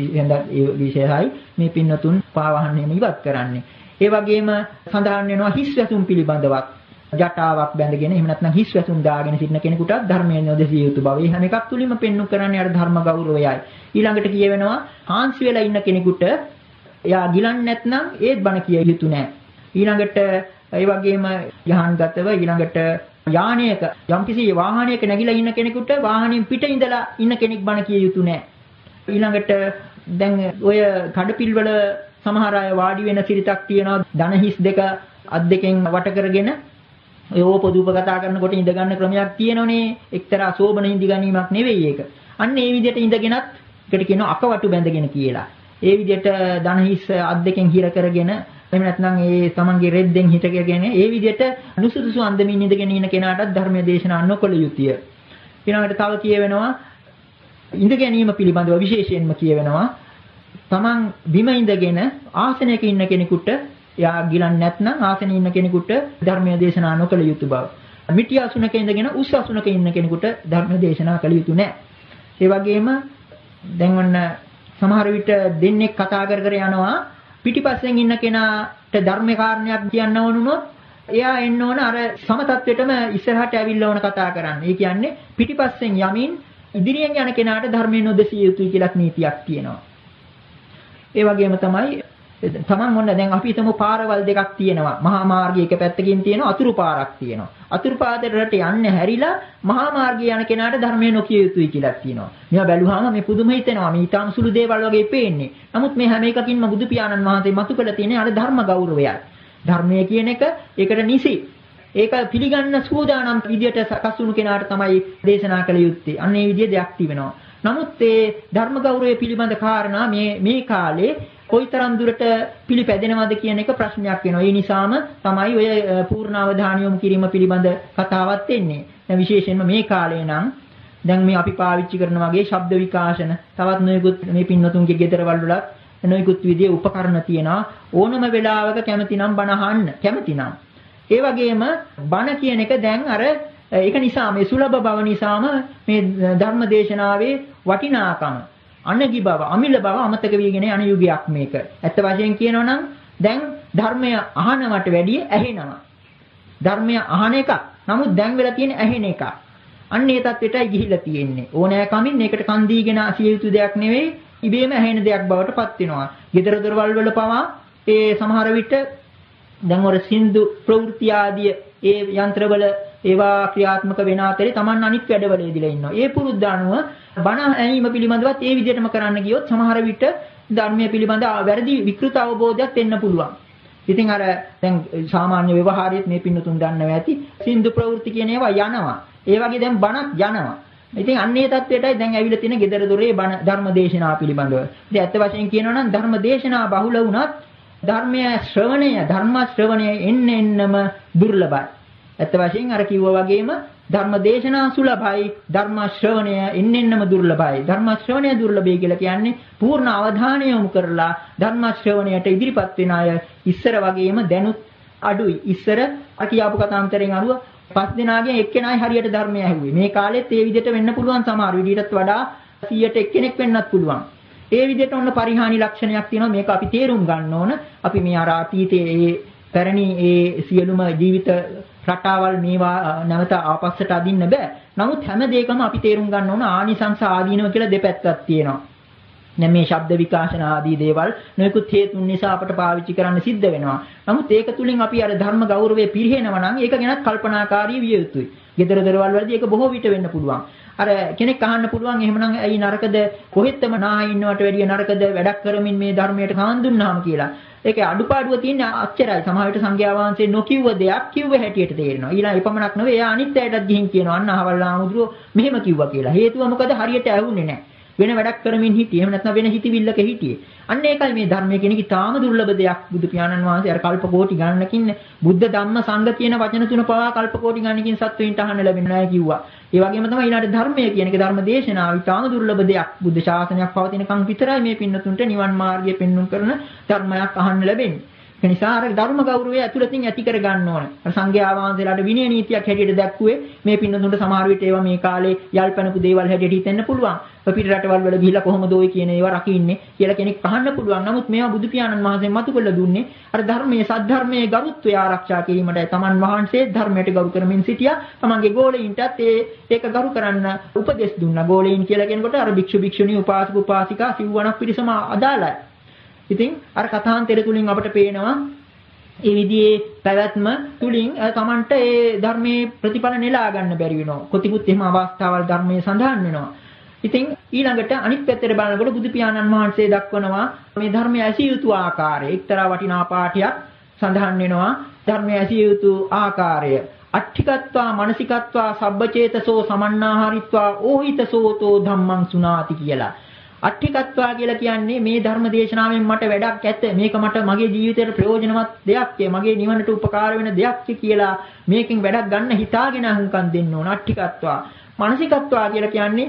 [SPEAKER 2] විශේෂයි මේ පින්නතුන් පාවහන් එහෙම ඉවත් කරන්නේ. ඒ වගේම සඳහන් වෙනවා හිස් වැසුම් පිළිබඳවත් ජටාවක් බැඳගෙන එහෙම නැත්නම් හිස් වැසුම් දාගෙන සිටින කෙනෙකුට ධර්මයේ නොදෙසිය යුතු බව. ඒ හැම එකක් තුලින්ම පෙන්වු කරන්නේ අර ධර්ම ගෞරවයයි. ඊළඟට කියවෙනවා හාන්සි වෙලා ඉන්න කෙනෙකුට එයා ගිලන් නැත්නම් ඒත් බණ කිය යුතු නෑ. ඊළඟට ඒ වගේම යහන්ගතව ඊළඟට යානයක යම්කිසි වාහනයක නැගිලා ඉන්න කෙනෙකුට වාහනයෙන් පිට ඉඳලා ඉන්න කෙනෙක් බණ කිය යුතු නැහැ. ඊළඟට දැන් ඔය කඩපිල්වල සමහර අය වාඩි වෙන සිරිතක් තියෙනවා. ධන හිස් දෙක අත් දෙකෙන් වට කරගෙන ඔය ඕපදූප කතා කරනකොට ඉඳ ගන්න ක්‍රමයක් තියෙනවනේ. එක්තරා සෝබන ඉඳි ගැනීමක් නෙවෙයි ඒක. අන්න ඒ විදිහට ඉඳගෙනත් එකට කියනවා අකවටු බැඳගෙන කියලා. ඒ විදිහට ධන හිස් අත් දෙකෙන් හිර කරගෙන එහෙම නැත්නම් ඒ තමන්ගේ රෙද්දෙන් හිටගෙන ඒ විදිහට නුසුදුසු අන්දමින් ඉඳගෙන ඉන්න කෙනාටත් ධර්ම දේශනා නොකළ යුතුය. ඊළඟට තව කියවෙනවා ඉඳ ගැනීම පිළිබඳව විශේෂයෙන්ම කියවෙනවා තමන් බිම ඉඳගෙන ආසනයක ඉන්න කෙනෙකුට යා ගිලන් නැත්නම් ආසනයේ ඉන්න කෙනෙකුට ධර්මයේ දේශනා නොකළ යුතු බව. මිටි අසුනක ඉඳගෙන උස් අසුනක ඉන්න කෙනෙකුට ධර්ම දේශනා කළ යුතු නැහැ. ඒ වගේම දැන් ඔන්න සමහර විට දෙන්නෙක් කතා කර කර යනවා පිටිපස්සෙන් ඉන්න කෙනාට ධර්ම කාරණයක් කියන්න ඕනුනොත් එයා එන්න ඕන අර සම තත්වෙටම ඉස්සරහට ඇවිල්ලා ඕන කතා කරන්න. ඒ කියන්නේ පිටිපස්සෙන් යමින් ඉදිරියෙන් යන කෙනාට ධර්මයේ නොදෙසිය යුතුයි කියලා නීතියක් තියෙනවා. ඒ වගේම තමයි තමන් ඔන්න දැන් අපි හිතමු පාරවල් දෙකක් තියෙනවා. මහා මාර්ගය එක පැත්තකින් තියෙනවා අතුරු පාරක් තියෙනවා. අතුරු පාරට යන්නේ හැරිලා මහා මාර්ගය යන කෙනාට ධර්මයේ නොකිය යුතුයි කියලා තියෙනවා. මේවා බැලුවාම මේ පුදුම හිතෙනවා. මේ ඊටාම සුළු දේවල් වගේ පේන්නේ. නමුත් මේ හැම එකකින්ම බුදු පියාණන් වහන්සේ මතු කළ තියෙන අර ධර්ම ගෞරවයයි. ධර්මය කියන එක ඒකට නිසි. ඒක පිළිගන්න සූදානම් විදියට සකස් වුණු කෙනාට තමයි දේශනා කළ යුත්තේ. අන්න ඒ විදිය දෙයක් තිබෙනවා. නමුත් මේ ධර්ම ගෞරවය පිළිබඳ කාරණා මේ කාලේ කොයිතරම් දුරට පිළිපැදෙනවද කියන එක ප්‍රශ්නයක් වෙනවා. ඒ නිසාම තමයි ඔය පූර්ණ අවධානය යොමු කිරීම පිළිබඳ කතාවක් එන්නේ. දැන් විශේෂයෙන්ම මේ කාලේ නම් දැන් මේ අපි පාවිච්චි කරන වගේ ශබ්ද විකාශන තවත් නොයෙකුත් මේ පින්නතුන්ගේ ගෙදරවල වලත් නොයෙකුත් විදිහේ උපකරණ තියෙනවා. ඕනම වෙලාවක කැමතිනම් බණ අහන්න කැමතිනම්. ඒ වගේම බණ කියන එක දැන් අර ඒක නිසා මේ සුලභ බව නිසාම මේ ධර්ම දේශනාවේ වටිනාකම අනගි බව අමිල බව අමතක වීගෙන යන යුගයක් මේක. ඇත්ත වශයෙන් කියනවා නම් දැන් ධර්මය අහනවට වැඩිය ඇහෙනවා. ධර්මය අහන එක. නමුත් දැන් වෙලා තියෙන ඇහෙන එක. අන්න ඒ තත්ත්වයටයි ගිහිල්ලා තියෙන්නේ. ඕනෑ කමින් මේකට කන් දීගෙන අසිය යුතු දෙයක් නෙවෙයි. ඉබේම ඇහෙන දෙයක් බවට පත් වෙනවා. ගෙදර දොරවල් වල පවා ඒ සමහර විට දැන් වර සින්දු ප්‍රවෘත්ති ආදී ඒ යන්ත්‍රවල ඒවා ක්‍රියාත්මක වෙන අතරේ Taman අනිත් වැඩවලදීලා ඉන්නවා. ඒ පුරුද්ද අනුව බණ ඇහිීම පිළිබඳවත් ඒ විදිහටම කරන්න ගියොත් සමහර විට ධර්මයේ පිළිබඳ වැරදි විකෘත අවබෝධයක් එන්න පුළුවන්. ඉතින් අර දැන් සාමාන්‍ය ව්‍යවහාරයේත් මේ පින්නතුන් දන්නවා ඇති සින්දු ප්‍රවෘත්ති කියන ඒවා යනවා. ඒ වගේ දැන් බණක් යනවා. ඉතින් අන්නේ தത്വෙටයි දැන් ඇවිල්ලා තියෙන gedara dore බණ ධර්ම දේශනා පිළිබඳව. ඉතින් ඇත්ත වශයෙන් කියනවා නම් ධර්ම දේශනා බහුල වුණත් ධර්ම ශ්‍රවණය එන්නම දුර්ලභයි. ඇත්ත වශයෙන් අර කිව්වා වගේම ධර්ම දේශනා සුලභයි ධර්ම ශ්‍රවණය එන්නෙන්නම දුර්ලභයි. ධර්ම ශ්‍රවණය දුර්ලභයි කියලා කියන්නේ පූර්ණ අවධානය යොමු කරලා ධර්ම ශ්‍රවණයට ඉදිරිපත් වෙන අය ඉස්සර වගේම දැනුත් අඩුයි. ඉස්සර අර කියාපු කතාන්තරෙන් අරුව 5 දෙනාගෙන් එක්කෙනායි හරියට ධර්මය ඇහුවේ. මේ කාලෙත් ඒ විදිහට වෙන්න පුළුවන් සමහර විදිහටත් වඩා 100ට එක්කෙනෙක් වෙන්නත් පුළුවන්. ඒ විදිහට ඔන්න පරිහානි ලක්ෂණයක් තියෙනවා. මේක අපි තේරුම් ගන්න ඕන. අපි මේ අර අතීතයේ ඒ පැරණි ඒ සියලුම ජීවිත රටාවල් මේවා නැවත ආපස්සට අදින්න බෑ. නමුත් හැම දෙයකම අපි තේරුම් ගන්න ඕන ආනිසංස ආදීනව කියලා දෙපැත්තක් තියෙනවා. දැන් මේ ශබ්ද විකාශන ආදී දේවල් නොයෙකුත් හේතුන් නිසා අපට පාවිච්චි කරන්න සිද්ධ වෙනවා. නමුත් ඒක තුලින් අපි අර ධර්ම ගෞරවය පිරිහෙනවා නම් ඒක ගැනත් කල්පනාකාරී විය යුතුයි. ගෙදර දොරවල් වලදී ඒක බොහෝ විට වෙන්න පුළුවන්. අර කෙනෙක් අහන්න පුළුවන් එහෙමනම් ඇයි නරකද කොහෙත්ම නාහ ඉන්නවට වැඩිය නරකද වැඩක් කරමින් මේ ධර්මයට කවන් දුන්නාම කියලා. ඒකේ අඩුපාඩුව තියෙන්නේ අච්චරයි. සමහර විට සංඝයා වහන්සේ නොකියුව දෙයක් කිව්ව හැටියට තේරෙනවා. ඊළඟ එපමණක් නෙවෙයි එයා අනිත් අයටත් ගිහින් කියනවා අන්න අහවල් ආමුදුරෝ මෙහෙම කිව්වා කියලා. හේතුව මොකද හරියට ඇහුන්නේ නැහැ. වෙන වැඩක් කරමින් හිටියේ. එහෙම නැත්නම් වෙන හිතවිල්ලක හිටියේ. අන්න ඒකයි මේ ධර්මයේ කියන එක තාම දුර්ලභ දෙයක්. බුදු පියාණන් වහන්සේ අර කල්ප කෝටි ගණනකින් බුද්ධ ධම්ම සංඝ කියන වචන තුන පවා කල්ප කෝටි ගණනකින් සත්වෙයින්ට අහන්න ලැබෙන්නේ නැහැ කිව්වා. ඒ වගේම තමයි ඊළඟට ධර්මය කියන එක ධර්ම දේශනාව තාම දුර්ලභ දෙයක්. බුද්ධ ශාසනයක් පවතිනකන් විතරයි මේ පින්නතුන්ට නිවන් මාර්ගය පෙන්වුම් කරන ධර්මයක් අහන්න ලැබෙන්නේ. ඒ නිසා අර ධර්ම ගෞරවය ඇතුළතින් ඇති කර ගන්න ඕන. අර සංඝයා වහන්සේලාට විනය නීතියක් හැටියට දැක්ුවේ මේ පින්නතුන්ට සමහර විට ඒවා මේ කාලේ යල්පැනපු දේවල් හැටියට හිතෙන්න පුළුවන්. පිට රටවල් වල ගිහිලා කොහොමද ඔය කියන ඒවා රකින්නේ කියලා කෙනෙක් අහන්න පුළුවන්. නමුත් මේවා බුදු පියාණන් වහන්සේ මතු කළ දුන්නේ අර ධර්මයේ සද්ධර්මයේ ගරුත්වය ආරක්ෂා කිරීමටයි. තමන් වහන්සේ ධර්මයට ගරු කරමින් සිටියා. තමන්ගේ ගෝලයින්ටත් ඒක ගරු කරන්න උපදෙස් දුන්නා. ගෝලයින් කියලා කියනකොට අර භික්ෂු භික්ෂුණී උපාසක උපාසිකා සිව්වණක් පිරිසම අදාළයි. ඉතින් අර කථාන්තර තුලින් අපට පේනවා ඒ විදිහේ පැවැත්ම තුලින් තමන්ට ඒ ධර්මයේ ප්‍රතිඵල නෙලා ගන්න බැරි වෙනවා. කොතිකුත් එහෙම අවස්ථාවල් ධර්මයේ සඳහන් වෙනවා. ඉතින් ඊළඟට අනිත් පැත්තට බලනකොට බුදු පියාණන් වහන්සේ දක්වනවා මේ ධර්මය ඇසිය යුතු ආකාරය. එක්තරා වටිනා පාඨයක් සඳහන් වෙනවා ධර්මය ඇසිය යුතු ආකාරය. අට්ඨිකත්වා මනසිකත්වා සබ්බචේතසෝ සමන්නාහරිත්වා ඕහිතසෝතෝ ධම්මං සුනාති කියලා. අට්ඨිකත්වා කියලා කියන්නේ මේ ධර්ම දේශනාවෙන් මට වැඩක් ඇත. මේක මට මගේ ජීවිතේට ප්‍රයෝජනවත් දෙයක්, මගේ නිවනට උපකාර වෙන දෙයක් කියලා මේකෙන් වැඩක් ගන්න හිතාගෙන අහුම්කම් දෙන්න ඕන. අට්ඨිකත්වා. මනසිකත්වා කියලා කියන්නේ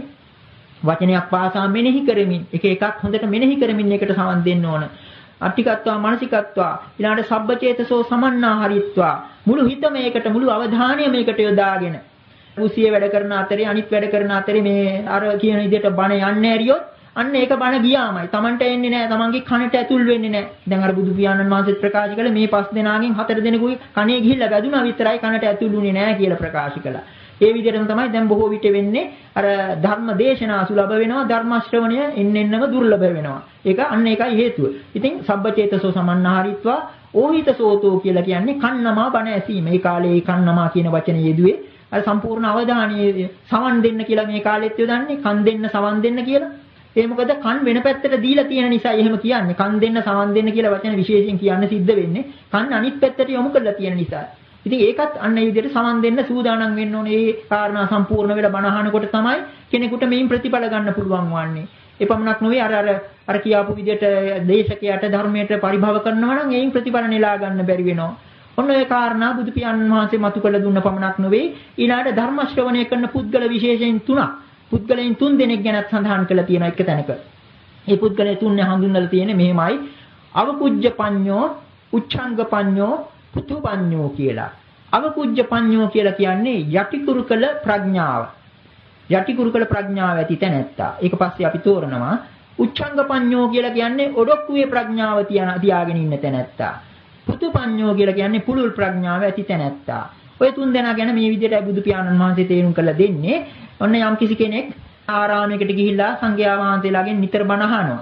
[SPEAKER 2] වචනයක් පාසා මෙනෙහි කරමින් එක එකක් හොඳට මෙනෙහි කරමින් එකට සමන් දෙන්න ඕන. අට්ඨිකත්වා මනසිකත්වා ඊළඟට සබ්බචේතසෝ සමන්නාහරිත්වා මුළු හිත මේකට මුළු අවධානය මේකට යොදාගෙන උසිය වැඩ කරන අතරේ අනිත් වැඩ කරන අතරේ මේ අර කියන විදිහට බණ යන්නේ ඇරියොත් අන්න ඒක බණ ගියාමයි. Tamanට එන්නේ නැහැ. Tamanගේ කනට ඇතුල් වෙන්නේ නැහැ. දැන් අර බුදු පියාණන් වහන්සේ ප්‍රකාශ කළේ මේ 5 දෙනාගෙන් 4 දෙනෙකුගේ කනේ ගිහිල්ලා වැදුනා විතරයි කනට ඇතුළුනේ නැහැ කියලා ප්‍රකාශ කළා. ඒ විදිහටම තමයි දැන් බොහෝ විට වෙන්නේ අර ධර්ම දේශනා සුලභ වෙනවා ධර්ම ශ්‍රවණය එන්නෙන්නම දුර්ලභ වෙනවා. ඒක අන්න ඒකයි හේතුව. ඉතින් සබ්බචේතසෝ සමන්නාහරිත්වා ඕහිතසෝතෝ කියලා කියන්නේ කන්නමා බණ ඇසීම. මේ කාලේ කන්නමා කියන වචනේ යෙදුවේ අර සම්පූර්ණ අවධානය සමන් දෙන්න කියලා මේ කාලෙත් යොදන්නේ කන් දෙන්න සමන් දෙන්න කියලා. ඒ මොකද කන් වෙන පැත්තට දීලා තියෙන නිසා එහෙම කියන්නේ. කන් දෙන්න සමන් දෙන්න කියලා වචන විශේෂයෙන් කියන්න සිද්ධ වෙන්නේ කන් අනිත් පැත්තට යොමු කරලා තියෙන නිසා. ඉතින් ඒකත් අන්න ඒ විදිහට සමන් දෙන්න සූදානම් වෙන්න ඕනේ. ඒ කාරණා සම්පූර්ණ වෙලා බණ අහනකොට තමයි කෙනෙකුට මේන් ප්‍රතිඵල ගන්න පුළුවන් වන්නේ. එපමණක් නෙවෙයි අර කියාපු විදිහට දේශකයාට ධර්මයට පරිභව කරනවා නම් ඒන් ප්‍රතිඵල නෙලා ගන්න බැරි වෙනවා. ඔන්න ඒ කාරණා බුදු පියාණන් වහන්සේ මතු කළ දුන්න පමණක් නෙවෙයි ඊළාට ධර්ම ශ්‍රවණය කරන පුද්ගල විශේෂයෙන් 3ක් පුද්ගලයන් 3 දෙනෙක් ගැනත් සඳහන් කරලා තියෙනවා එක තැනක. මේ පුද්ගලයන් 3 හඳුන්වලා තියෙන්නේ මෙහෙමයි. අවකුජ්ජ පඤ්ඤෝ, උච්ඡංග පඤ්ඤෝ, පුතු පඤ්ඤෝ කියලා. අවකුජ්ජ පඤ්ඤෝ කියලා කියන්නේ යටිකුරුකල ප්‍රඥාව. යටිකුරුකල ප්‍රඥාව ඇති තැනැත්තා. ඒක පස්සේ අපි තෝරනවා. උච්ඡංග පඤ්ඤෝ කියලා කියන්නේ ඔඩොක්කුවේ ප්‍රඥාව තියාගෙන ඉන්න තැනැත්තා. පුතු පඤ්ඤෝ කියලා කියන්නේ පුළුල් ප්‍රඥාව ඇති තැනැත්තා. ඔය 3 දෙනා ගැන මේ විදිහට බුදු පියාණන් වහන්සේ තේරුම් කරලා දෙන්නේ. ඔන්න යම්කිසි කෙනෙක් ආරාමයකට ගිහිල්ලා සංඝයා වහන්සේලාගෙන් නිතර බණ අහනවා.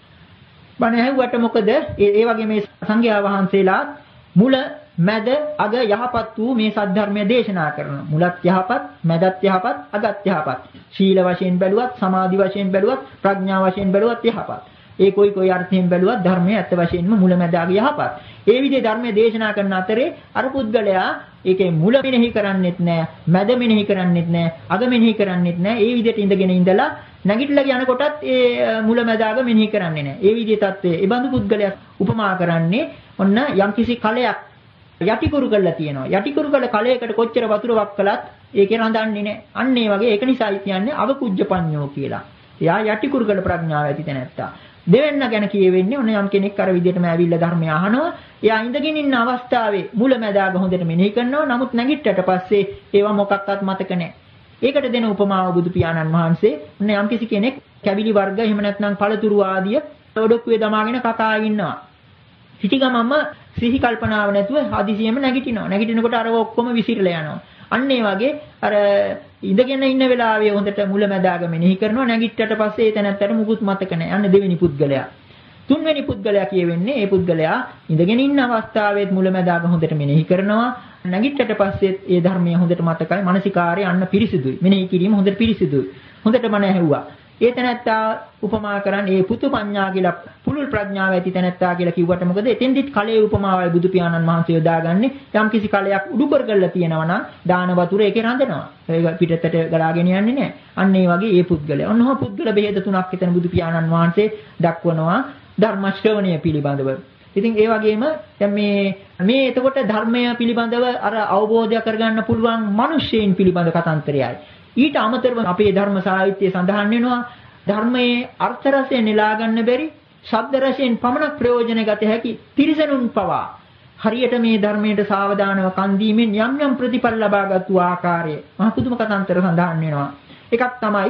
[SPEAKER 2] බණ ඇහුවට මොකද? ඒ වගේ මේ සංඝයා වහන්සේලා මුල මැද අග යහපත් වූ මේ සද්ධර්මය දේශනා කරනවා. මුලත් යහපත්, මැදත් යහපත්, අගත් යහපත්. ශීල වශයෙන් බැලුවත්, සමාධි වශයෙන් බැලුවත්, ප්‍රඥා වශයෙන් බැලුවත් යහපත්. ඒ කොයි අර්ථයෙන් බැලුවත් ධර්මයේ ඇත්ත වශයෙන්ම මුල මැද අග යහපත්. ඒ විදිහේ ධර්මයේ දේශනා කරන අතරේ අර පුද්ගලයා ඒකේ මුල මෙනෙහි කරන්නෙත් නැහැ, මැද මෙනෙහි කරන්නෙත් නැහැ, අග මෙනෙහි කරන්නෙත් නැහැ. ඒ විදිහට ඉඳගෙන ඉඳලා නැගිටලා යනකොටත් ඒ මුල මැද අග මෙනෙහි කරන්නේ නැහැ. ඒ විදිහේ தත්ත්වය. ඒ බඳු පුද්ගලයා උපමා කරන්නේ ඔන්න යම්කිසි කලයක් යටිකුරු කරලා තියෙනවා. යටිකුරු කළ කලයකට කොච්චර වතුර වක් කළත් ඒකේ රඳන්නේ නැහැ. අන්න ඒ වගේ ඒක නිසායි කියන්නේ අවකුජ්ජ පඤ්ඤෝ කියලා. එයා යටිකුරු කළ ප්‍රඥාව ඇති තැනැත්තා. දෙවෙන්න ගැන කියවෙන්නේ ඔන්න යම් කෙනෙක් අර විදිහටම ඇවිල්ලා ධර්මය අහනවා. එයා ඉඳගෙන ඉන්න අවස්ථාවේ මුල මැදාග හොඳට මෙනෙහි කරනවා. නමුත් නැගිට්ටට පස්සේ ඒවා මොකක්වත් මතක නැහැ. ඒකට දෙන උපමාව බුදු පියාණන් වහන්සේ ඔන්න යම් කිසි කෙනෙක් කැවිලි වර්ග එහෙම නැත්නම් පළතුරු ආදිය ඔඩොක්කුවේ දමාගෙන කතා ඉන්නවා. සිටි ගමම සිහි කල්පනාව නැතුව හදිසියෙම නැගිටිනවා. නැගිටිනකොට අර ඔක්කොම විසිරලා යනවා. අන්න ඒ වගේ අර ඉඳගෙන ඉන්න වෙලාවේ හොඳට මුල මැදාග මෙනෙහි කරනවා. නැගිට්ටට පස්සේ ඒ තැනත්තට මුකුත් මතක නැහැ. අන්න දෙවෙනි පුද්ගලයා. තුන්වෙනි පුද්ගලයා කියවෙන්නේ ඒ පුද්ගලයා ඉඳගෙන ඉන්න අවස්ථාවේත් මුල මැදාග හොඳට මෙනෙහි කරනවා. නැගිට්ටට පස්සෙත් ඒ ධර්මය හොඳට මතකයි. මානසිකාර්ය අන්න පිරිසිදුයි. මෙනෙහි කිරීම හොඳට පිරිසිදුයි. හොඳට මන ඇහුවා. ඒ තැනැත්තා උපමා කරන්නේ ඒ පුතු පඤ්ඤා කියලා පුළුල් ප්‍රඥාව ඇති තැනැත්තා කියලා කිව්වට මොකද එතෙන්දිත් කලයේ උපමාවයි බුදු පියාණන් වහන්සේ යොදාගන්නේ යම් කිසි කලයක් උඩු කරගලා තියෙනවා නම් දාන වතුර ඒකේ රඳනවා. ඒක පිටතට ගලාගෙන යන්නේ නැහැ. අන්න ඒ වගේ ඒ පුද්ගලයා. ඔන්නෝම පුද්ගල බෙහෙත තුනක් එතන බුදු පියාණන් වහන්සේ දක්වනවා ධර්ම ශ්‍රවණය පිළිබඳව. ඉතින් ඒ වගේම දැන් මේ එතකොට ධර්මය පිළිබඳව අර අවබෝධය කරගන්න පුළුවන් මිනිස්සෙයින් පිළිබඳ කතාන්තරයයි. ඊට අමතරව අපේ ධර්ම සාහිත්‍යයේ සඳහන් වෙනවා ධර්මයේ අර්ථ රසය නෙලා ගන්න බැරි ශබ්ද රසයෙන් පමණක් ප්‍රයෝජන ගත හැකි තිරිසනුන් පවා හරියට මේ ධර්මයට සාවධානව කන් දීමෙන් යම් ප්‍රතිඵල ලබාගත්තු ආකාරය මහ පුදුම කතාන්තර සඳහන් වෙනවා. එකක් තමයි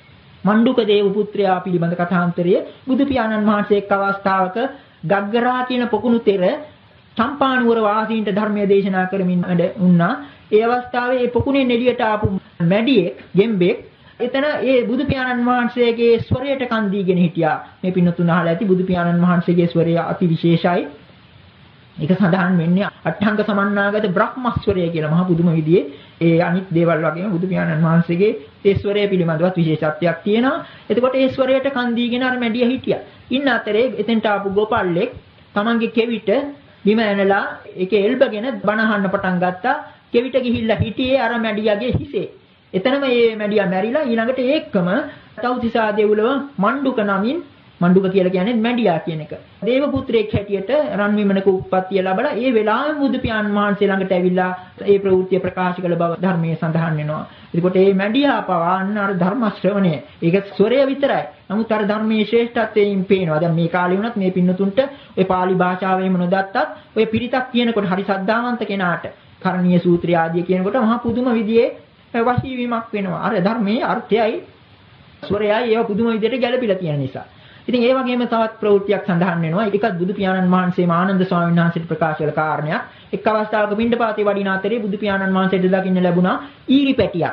[SPEAKER 2] මණ්ඩුක දේව පුත්‍රයා පිළිබඳ කතාන්තරය. බුදු පියාණන් වහන්සේ එක් අවස්ථාවක ගග්ගරා කියන පොකුණු තෙර චම්පානුවර වාසීන්ට ධර්මයේ දේශනා කරමින් වුණා. ඒ අවස්ථාවේ ඒ පොකුණෙන් එළියට ආපු මැඩියෙක් ගෙම්බෙක් එතන ඒ බුදු පියාණන් වහන්සේගේ ස්වරයට කන් දීගෙන හිටියා. මේ පින්නතුන් අහලා ඇති බුදු පියාණන් වහන්සේගේ ස්වරය අති විශේෂයි. ඒක සඳහන් වෙන්නේ අට්ඨංග සමන්නාගත බ්‍රහ්මස්වරය කියලා මහා පුදුම විදිහේ ඒ අනිත් දේවල් වගේම බුදු පියාණන් වහන්සේගේ ඒ ස්වරය පිළිබඳවත් විශේෂත්වයක් තියෙනවා. එතකොට ඒ ස්වරයට කන් දීගෙන අර මැඩිය හිටියා. ඉන්න අතරේ එතෙන්ට ආපු ගෝපල්ලෙක් තමන්ගේ කෙවිත බිම ඇනලා ඒකේ එල්බගෙන බණ අහන්න පටන් ගත්තා. කෙවිත ගිහිල්ලා හිටියේ අර මැඩියාගේ හිසේ. එතනම මේ මැඩියා මැරිලා ඊළඟට ඒකම තව්තිසා දෙව්ලොව මණ්ඩුක නමින් මණ්ඩුක කියලා කියන්නේ මැඩියා කියන එක. දේව පුත්‍රයෙක් හැටියට රන්විමනක උප්පත්තිය ලැබලා ඒ වෙලාවෙම බුදු පියාණන් වහන්සේ ළඟට ඇවිල්ලා ඒ ප්‍රවෘත්ති ප්‍රකාශ කළ බව ධර්මයේ සඳහන් වෙනවා. එතකොට මේ මැඩියා පවන්න අර ධර්ම ශ්‍රවණය. ඒක ස්වරය විතරයි. නමුත් අර ධර්මයේ ශ්‍රේෂ්ඨත්වයෙන් පේනවා. දැන් මේ කාලේ වුණත් මේ පින්නතුන්ට ඔය pāli භාෂාවෙම නොදත්තත් ඔය පිරිතක් කියනකොට හරි සද්ධාවන්ත කෙනාට කරණීය සූත්‍රය ආදී කියනකොට මහා පුදුම විදිහේ වශී වීමක් වෙනවා. අර ධර්මයේ අර්ථයයි ස්වරයයි ඒව පුදුම විදිහට ගැළපිලා තියෙන නිසා. ඉතින් ඒ වගේම තවත් ප්‍රවෘත්තියක් සඳහන් වෙනවා. ඒකත් බුදු පියාණන් වහන්සේම ආනන්ද ස්වාමීන් වහන්සේට ප්‍රකාශ කළ කාරණයක්. එක් අවස්ථාවක පිණ්ඩපාතේ වඩින අතරේ බුදු පියාණන් වහන්සේට දකින්න ලැබුණා ඊරි පැටියක්.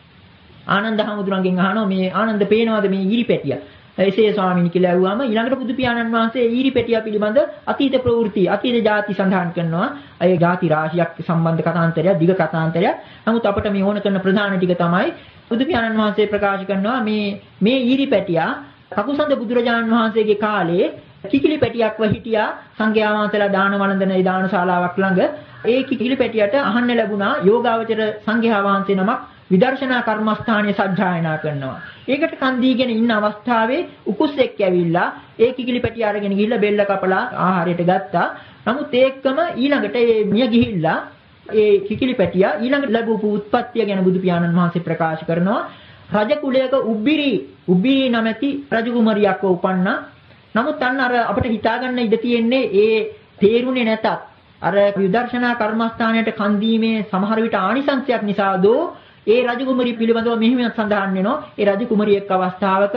[SPEAKER 2] ආනන්ද හාමුදුරන්ගෙන් අහනවා මේ ආනන්ද පේනවද මේ ඊරි පැටිය? එසේ ස්වාමීන් කියලා ඇහුවාම ඊළඟට බුදු පියාණන් වහන්සේ ඊරි පැටිය පිළිබඳ අතීත ප්‍රවෘත්ති අතීත ಜಾති සඳහන් කරනවා. ඒ ಜಾති රාශියක් සම්බන්ධ කතාන්තරයක් දිග කතාන්තරයක්. නමුත් අපිට මේ ඕන කරන ප්‍රධාන ටික තමයි බුදු පියාණන් වහන්සේ ප්‍රකාශ කරනවා මේ ඊරි පැටියා කකුසඳ බුදුරජාණන් වහන්සේගේ කාලේ කිකිලි පැටියක්ව හිටියා සංඝයා වහන්සේලා දාන වළඳන ඒ දානශාලාවක් ළඟ. ඒ කිකිලි පැටියට අහන්න ලැබුණා යෝගාවචර සංඝයා වහන්සේ නමක් විදර්ශනා කර්මස්ථානයේ සජ්ජායනා කරනවා. ඒකට කන් දීගෙන ඉන්න අවස්ථාවේ උකුස්සෙක් ඇවිල්ලා ඒ කිකිලි පැටිය අරගෙන ගිහිල්ලා බෙල්ල කපලා ආහාරයට ගත්තා. නමුත් ඒකම ඊළඟට මේ මිය ගිහිල්ලා ඒ කිකිලි පැටිය ඊළඟට ලැබූ උත්පත්තිය ගැන බුදු පියාණන් වහන්සේ ප්‍රකාශ කරනවා. රජ කුලයක උබ්බිරි නැමැති රජකුමරියක්ව උපන්නා. නමුත් අන්න අර අපිට හිතාගන්න ඉඩ තියෙන්නේ ඒ තේරුනේ නැතත් අර විදර්ශනා කර්මස්ථානයට කන් දීමේ සමහර විට ආනිසංශයක් නිසා දෝ ඒ රජකුමරිය පිළිබඳව මෙහිම සඳහන් වෙනවා. ඒ රජකුමරිය එක් අවස්ථාවක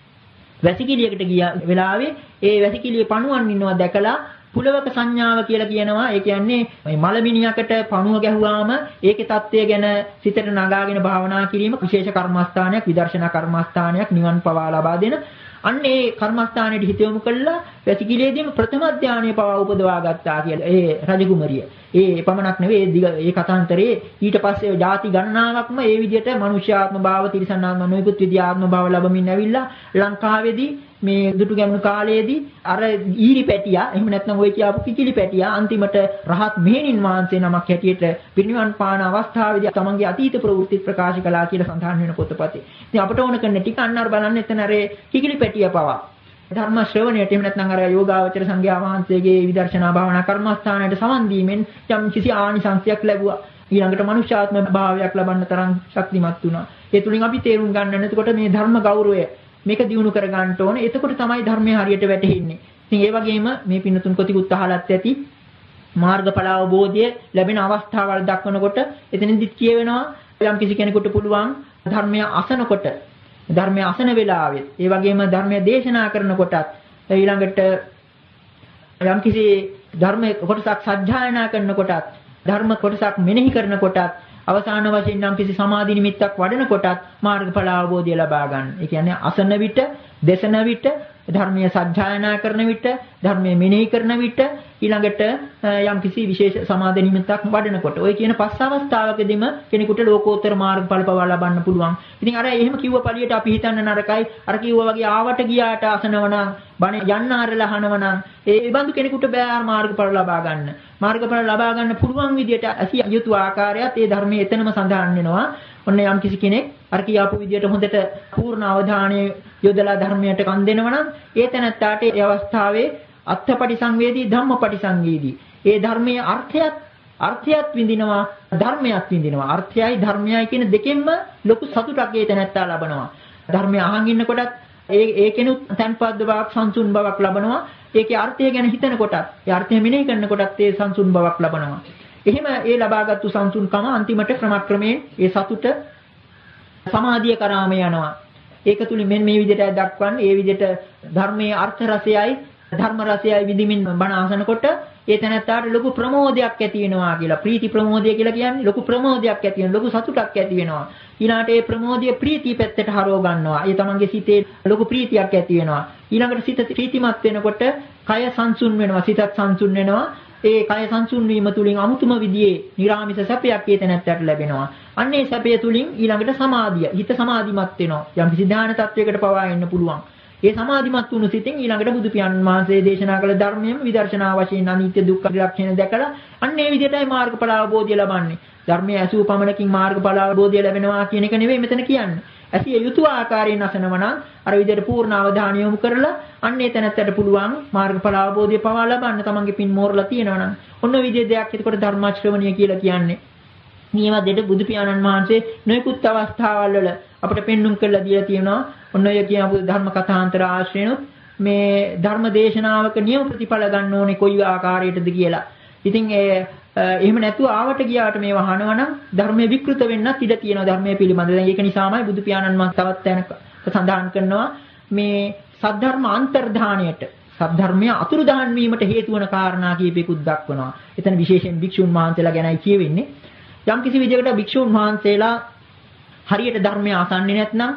[SPEAKER 2] වැසිකිළියකට ගිය වෙලාවේ ඒ වැසිකිළියේ පණුවන් ඉන්නවා දැකලා පුලවක සංඥාව කියලා කියනවා. ඒ කියන්නේ මේ මලමිනියකට පණුව ගැහුවාම ඒකේ தත්ත්වය ගැන සිතට නගාගෙන භාවනා කිරීම විශේෂ කර්මස්ථානයක් විදර්ශනා කර්මස්ථානයක් නිවන් පවා ලබා දෙන අන්න ඒ කර්මස්ථානයේ හිත යොමු කළා වැසිකිළියේදීම ප්‍රථම ධානය පවා උපදවා ගත්තා කියලා ඒ රජකුමරිය. ඒ පමණක් නෙවෙයි ඒ කතාන්තරේ ඊට පස්සේ ಜಾති ගණනාවක්ම ඒ විදිහට මනුෂ්‍යාත්ම භාව තිරිසනාත්ම නොයෙකුත් විද්‍යාත්ම භාව ලැබමින් ඇවිල්ලා ලංකාවේදී මේ දුටු ගැමුණු කාලයේදී අර ඊරි පැටියා එහෙම නැත්නම් ඔය කියපු කිකිලි පැටියා අන්තිමට රහත් මෙහෙණින් වහන්සේ නමක් හැටියට පිරිනිවන් පාන අවස්ථාවේදී තමන්ගේ අතීත ප්‍රවෘත්ති ප්‍රකාශ කළා කියලා සඳහන් වෙන පොතපතේ. ඉතින් අපට ඕන කරන ටික අන්න අර බලන්න එතන අර කිකිලි පැටිය පවා ධර්ම ශ්‍රවණයට එහෙම නැත්නම් අර යෝගාවචර සංඝයා වහන්සේගේ විදර්ශනා භාවනා කර්මස්ථානයට සමන් දීමෙන් යම් කිසි ආනිසංසයක් ලැබුවා. ඊළඟට මනුෂ්‍යාත්ම භාවයක් ලබන්න තරම් ශක්තිමත් වුණා. ඒ තුලින් අපි තේරුම් ගන්න එතකොට මේ ධර්ම ගෞරවය මේක දිනු කර ගන්න ඕනේ. එතකොට තමයි ධර්මයේ හරියට වැටහෙන්නේ. ඉතින් ඒ වගේම මේ පින්නතුන් කොටිකුත් අහලත් ඇති මාර්ගඵල අවබෝධය ලැබෙන අවස්ථාවල් දක්වනකොට එතනදිත් කියවෙනවා යම් කිසි කෙනෙකුට පුළුවන් ධර්මය අසනකොට ධර්මය අසන වෙලාවෙත් ඒ වගේම ධර්මය දේශනා කරනකොටත් ඊළඟට යම් කිසි ධර්ම කොටසක් සජ්ජායනා කරනකොටත් ධර්ම කොටසක් මෙනෙහි කරනකොටත් අවසාන වශයෙන් නම් කිසි සමාධි නිමිත්තක් වඩනකොටත් මාර්ගඵල අවබෝධය ලබා ගන්න. ඒ කියන්නේ අසන විට, දේශන විට, ධර්මීය සත්‍යයනා කරන විට, ධර්මයේ මෙනෙහි කරන විට ඊළඟට යම් කිසි විශේෂ සමාධි නිමිත්තක් වඩනකොට ඔය කියන පස් අවස්ථාවකදීම කෙනෙකුට ලෝකෝත්තර මාර්ගඵල පවා ලබන්න පුළුවන්. ඉතින් අර එහෙම කිව්ව පළියට අපි හිතන්න නරකයි. අර කිව්වා වගේ ආවට ගියාට අසනවනම් බණ යන්න ආරලා අහනවනම් ඒ බඳු කෙනෙකුට බෑ මාර්ගඵල ලබා ගන්න. මාර්ගඵල ලබා ගන්න පුළුවන් විදියට ඇසිය යුතු ආකාරයත් ඒ ධර්මයේ එතනම සඳහන් වෙනවා. ඔන්න යම් කිසි කෙනෙක් අර කියාපු විදියට හොඳට පූර්ණ අවධානය යොදලා ධර්මයට කන් දෙනවනම් ඒ තැනත්තාට ඒ අවස්ථාවේ අත්ථපටිසංවේදී ධම්මපටිසංවේදී ඒ ධර්මයේ අර්ථයත් විඳිනවා ධර්මයක් විඳිනවා. අර්ථයයි ධර්මයයි කියන දෙකෙන්ම ලොකු සතුටක් ඒ තැනත්තා ලබනවා. ධර්මය අහන් ඉන්නකොටත් ඒ කෙනුත් තන්පත් බවක් සංසුන් බවක් ලබනවා. ඒකේ අර්ථය ගැන හිතනකොටත් ඒ අර්ථය මෙනෙහි කරනකොටත් ඒ සංසුන් බවක් ලබනවා. එහෙම ඒ ලබාගත්තු සංසුන්කම අන්තිමට ක්‍රමක්‍රමයෙන් ඒ සතුට සමාධිය කරාම යනවා. ඒක තුලින් මෙන්න මේ විදිහට දක්වන්නේ ඒ විදිහට ධර්මයේ අර්ථ රසයයි ධර්ම රසයයි විදිමින් බණ අහනකොට ඒ තැනත්තාට ලොකු ප්‍රමෝදයක් ඇති වෙනවා කියලා. ප්‍රීති ප්‍රමෝදය කියලා කියන්නේ ලොකු ප්‍රමෝදයක් ඇති වෙන ලොකු සතුටක් ඇති වෙනවා. ඊළාට ඒ ප්‍රමෝදය ප්‍රීතිය පැත්තට හරව ගන්නවා. ඒ තමන්ගේ සිතේ ලොකු ප්‍රීතියක් ඇති වෙනවා. ඊළඟට සිත ප්‍රීතිමත් වෙනකොට කය සංසුන් වෙනවා, සිතත් සංසුන් වෙනවා. ඒ කය සංසුන් වීම තුලින් අමුතුම විදිහේ නිර්ාමිස සැපයක් ඒතනත්තට ලැබෙනවා. අන්නේ සැපය තුලින් ඊළඟට සමාධිය, හිත සමාධිමත් වෙනවා. යම් කිසි ධානය තත්වයකට පවා එන්න පුළුවන්. ඒ සමාධිමත් වුණු සිතින් ඊළඟට බුදු පියාණන් වහන්සේ දේශනා කළ ධර්මයේම විදර්ශනා වශයෙන් අනිත්‍ය දුක්ඛ ලක්ෂණ දැකලා අන්නේ විදිහටයි මාර්ගඵල අවබෝධය ලබන්නේ. ධර්මයේ ඇසූ පමණකින් මාර්ගඵල අවබෝධය ලැබෙනවා කියන එක නෙවෙයි මෙතන කියන්නේ. ඇසිය යුතු ආකාරයෙන් අසනව නම් අර විදිහට පූර්ණ අවධානය යොමු කරලා අන්නේ තැනත්තට පුළුවන් මාර්ගඵල අවබෝධය පවා ලබන්න තමන්ගේ පින් මෝරලා තියෙනවා නම් ඔන්න විදිහේ දෙයක් එතකොට ධර්ම ශ්‍රවණිය කියලා කියන්නේ. මේවා දෙට බුදු පියාණන් වහන්සේ නොයෙකුත් අවස්ථාවල් වල අපිට පෙන්눔 කරලා දීලා තියෙනවා. ඔන්න ඔය කියපු ධර්ම කථාන්තර ආශ්‍රයනොත් මේ ධර්ම දේශනාවක නියම ප්‍රතිඵල ගන්න ඕනේ කොයි ආකාරයකටද කියලා. ඉතින් එහෙම නැතුව ආවට ගියාට මේව අහනවනම් ධර්මයේ විකෘත වෙන්නත් ඉඩ තියෙනවා ධර්මයේ පිළිබඳව. දැන් ඒක නිසාමයි බුදු පියාණන් වහන්සේ තවත් තැනක සඳහන් කරනවා මේ සද්ධර්ම අන්තර්ධානයට සද්ධර්මයේ අතුරුදහන් වීමට හේතු වන කාරණා කීපෙකුත් දක්වනවා. එතන විශේෂයෙන් භික්ෂුන් වහන්සේලා ගැනයි කියවෙන්නේ. යම් කිසි විදිහකට භික්ෂුන් වහන්සේලා හරියට ධර්මය අසන්නේ නැත්නම්,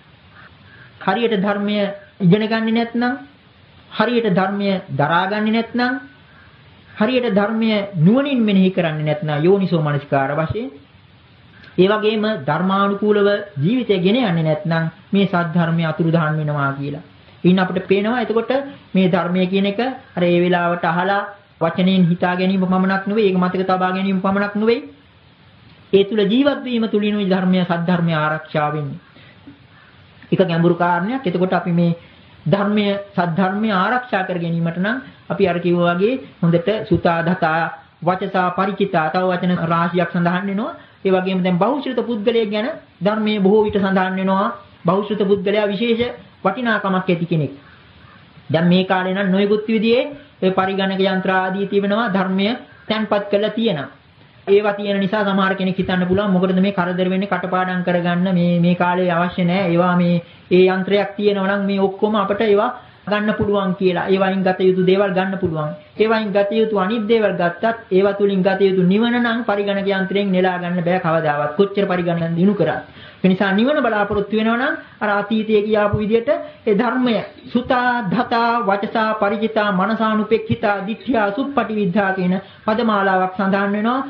[SPEAKER 2] හරියට ධර්මය ඉගෙන ගන්නේ නැත්නම්, හරියට ධර්මය දරාගන්නේ නැත්නම්, හරියට ධර්මය නුවණින් මෙනෙහි කරන්නේ නැත්නම් යෝනිසෝ මනසිකාර වශයෙන්, ඒ වගේම ධර්මානුකූලව ජීවිතය ගෙන යන්නේ නැත්නම් මේ සද්ධර්මය අතුරුදහන් වෙනවා කියලා. ඉන්න අපිට පේනවා එතකොට මේ ධර්මය කියන එක අර ඒ වෙලාවට අහලා වචනෙන් හිතා ගැනීම පමණක් නෙවෙයි, ඒක මතක තබා ගැනීම පමණක් නෙවෙයි. ඒ තුල ජීවත් වීම තුලිනුයි ධර්මය සද්ධර්මය ආරක්ෂා වෙන්නේ. ඒක ගැඹුරු කාරණයක්. එතකොට අපි මේ ධර්මය සද්ධර්මය ආරක්ෂා කර ගැනීමට නම් අපි අර කිව්වා වගේ හොඳට සුතා දතා වචසා පරිචිතා තව වචන රාශියක් සඳහන් වෙනවා. ඒ වගේම දැන් බහුශ්‍රත පුද්ගලයෙක් ගැන ධර්මයේ බොහෝ විට සඳහන් වෙනවා. බහුශ්‍රත පුද්ගලයා විශේෂ වටිනාකමක් ඇති කෙනෙක්. දැන් මේ කාලේ නම් නොයෙකුත් විදිහේ ඒ පරිගණක යන්ත්‍ර ආදී තිබෙනවා ධර්මය තැන්පත් කරලා තියෙනවා. ඒවා තියෙන නිසා සමහර කෙනෙක් හිතන්න පුළුවන් මොකටද මේ කරදර වෙන්නේ කටපාඩම් කරගන්න මේ කාලේ අවශ්‍ය නැහැ. ඒවා මේ ඒ යන්ත්‍රයක් තියෙනවා නම් මේ ඔක්කොම අපිට ඒවා ගන්න පුළුවන් කියලා. ඒවයින් ගත යුතු දේවල් ගන්න පුළුවන්. ඒවයින් ගත යුතු අනිත් දේවල් ගත්තත් ඒවා තුලින් ගත යුතු නිවන නම් පරිගණක යන්ත්‍රයෙන් නෙලා ගන්න බෑ කවදාවත්. කොච්චර පරිගණකෙන් දිනු කරත්. ඒ නිසා නිවන බලාපොරොත්තු වෙනවා නම් අර අතීතයේ කියාපු විදිහට ඒ ධර්මය සුතා ධතා වචසා පරිචිතා මනසානුපෙක්ඛිතා දිට්ඨියා සුප්පටිවිද්ධා කියන පදමාලාවක් සඳහන් වෙනවා.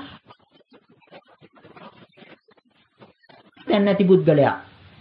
[SPEAKER 2] දැන් නැති පුද්ගලයා